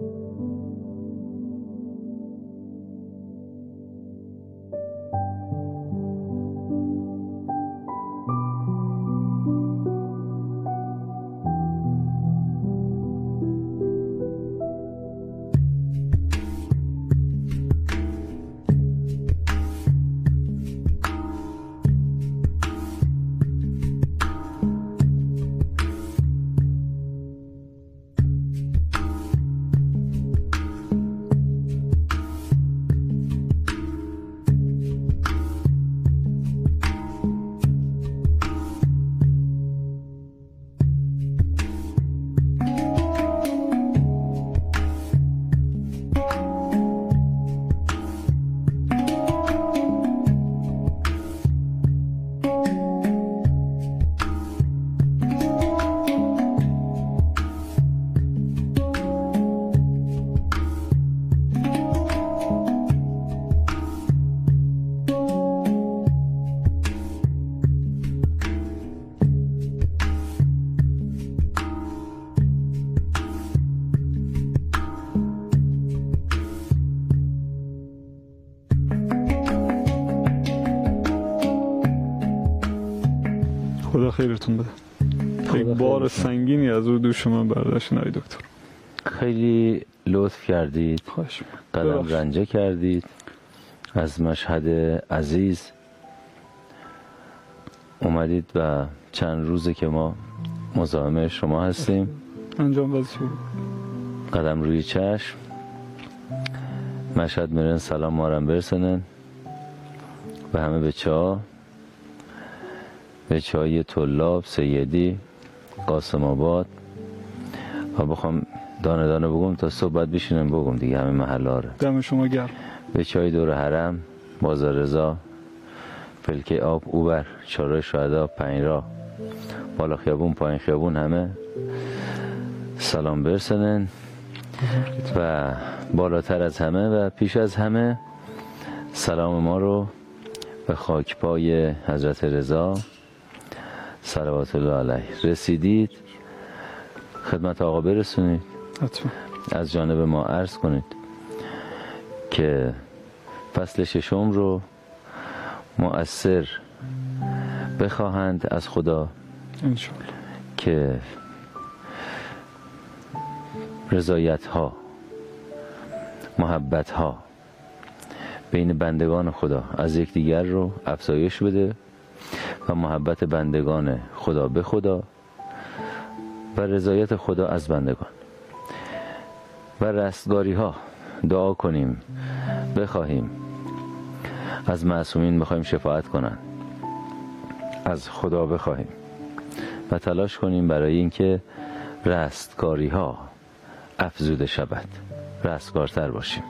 خدا خیرتون بده. یک بار سنگینی از رو دوش من برداشتین آقای دکتر. خیلی لطف کردید، خواهش قدم رنجه کردید. از مشهد عزیز اومدید و چند روزه که ما مزاحم شما هستیم. انجام وظیفه. قدم روی چشم. مشهد میرن سلام مارم برسنن به همه بچه ها، بچه های طلاب، سیدی، قاسم آباد. و بخوام دانه دانه بگم تا صحبت بشینم بگم دیگه، همه محل ها رو. دم شما گرم. بچه های دور حرم، بازار رضا، پلکه آب، اوبر، چهارراه شهدا، پنج راه، بالا خیابون، پایین خیابون، همه سلام برسنن. و بالاتر از همه و پیش از همه سلام ما رو به خاکپای حضرت رضا صلوات الله علیه رسیدید، خدمت آقا برسونید. حتما. از جانب ما عرض کنید که فصل ششم رو مؤثر بخواهند از خدا انشالله که رضایت ها، محبت ها بین بندگان خدا از یکدیگر رو افزایش بده و محبت بندگان خدا به خدا و رضایت خدا از بندگان و رستگاری ها. دعا کنیم، بخواهیم از معصومین، بخواهیم شفاعت کنن، از خدا بخواهیم و تلاش کنیم برای اینکه رستگاری ها افزوده شود، رستگارتر باشیم.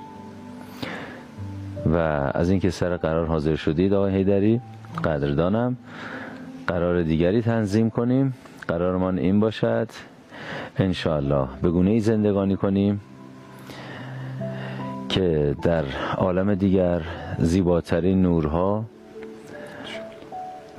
و از اینکه سر قرار حاضر شدید آقای حیدری قدردانم. قرار دیگری تنظیم کنیم، قرارمان این باشد انشاءالله به گونه‌ای زندگانی کنیم که در عالم دیگر زیباترین نورها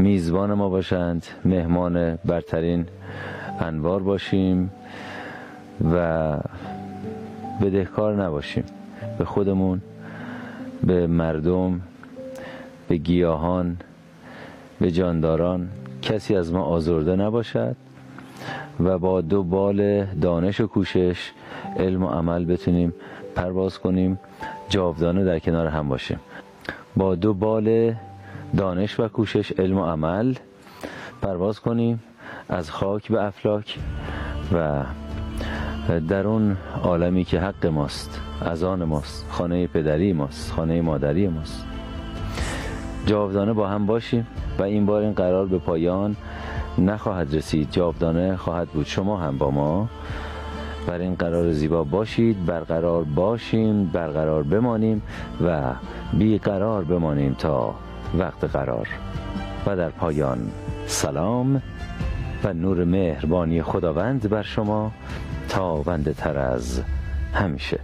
میزبان ما باشند، مهمان برترین انوار باشیم و بدهکار نباشیم به خودمون، به مردم، به گیاهان، به جانداران. کسی از ما آزرده نباشد و با دو بال دانش و کوشش، علم و عمل بتونیم پرواز کنیم، جاودانه در کنار هم باشیم. با دو بال دانش و کوشش، علم و عمل پرواز کنیم از خاک به افلاک و در اون عالمی که حق ماست، از آن ماست، خانه پدری ماست، خانه مادری ماست، جاودانه با هم باشیم و این بار این قرار به پایان نخواهد رسید، جاودانه خواهد بود. شما هم با ما بر این قرار زیبا باشید، برقرار باشیم، برقرار بمانیم و بیقرار بمانیم تا وقت قرار. و در پایان سلام و نور مهربانی خداوند بر شما تابنده تر از همیشه.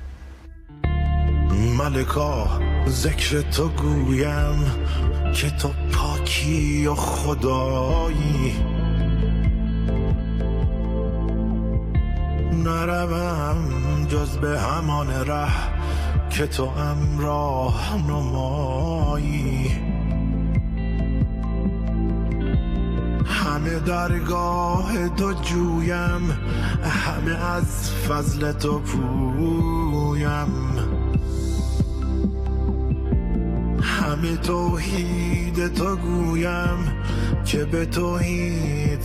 ملکا ذکر تو گویم که تو پاکی و خدایی، نروم جز به همان ره که تو امراه نمایی. همه درگاه تو جویم، همه از فضل تو پویم، همه توحید تو گویم که به توحید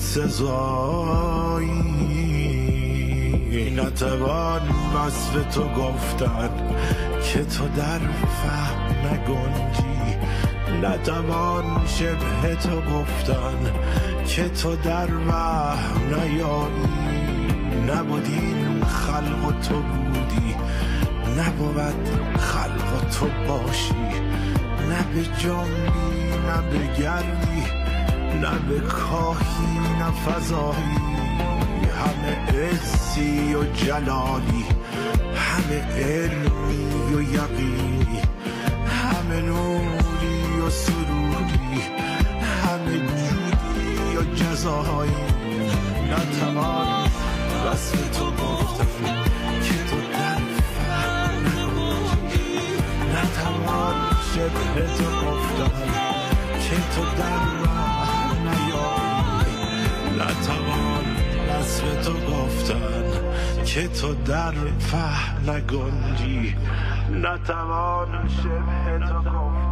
سزایی. نتوان وصف تو گفتن که تو در فهم نگنجی، نتوان شبه تو گفتن که تو در وهم نیایی. نبودین خلق و تو بودی، نبود خلق و تو باشی، نه به جنبی نه به گردی، نه به کاهی نه فضایی. همه عزی و جلالی، همه علمی و یقینی، همه نوری و سروری، همه جودی و جزایی. نتوان وصف تو گفتن که تو در فهم نگنجی، نتوان شبه تو گفتن که تو در وهم نیایی. نتوان وصف تو گفتن که تو در فهم نگنجی، نتوان شبه تو گفتن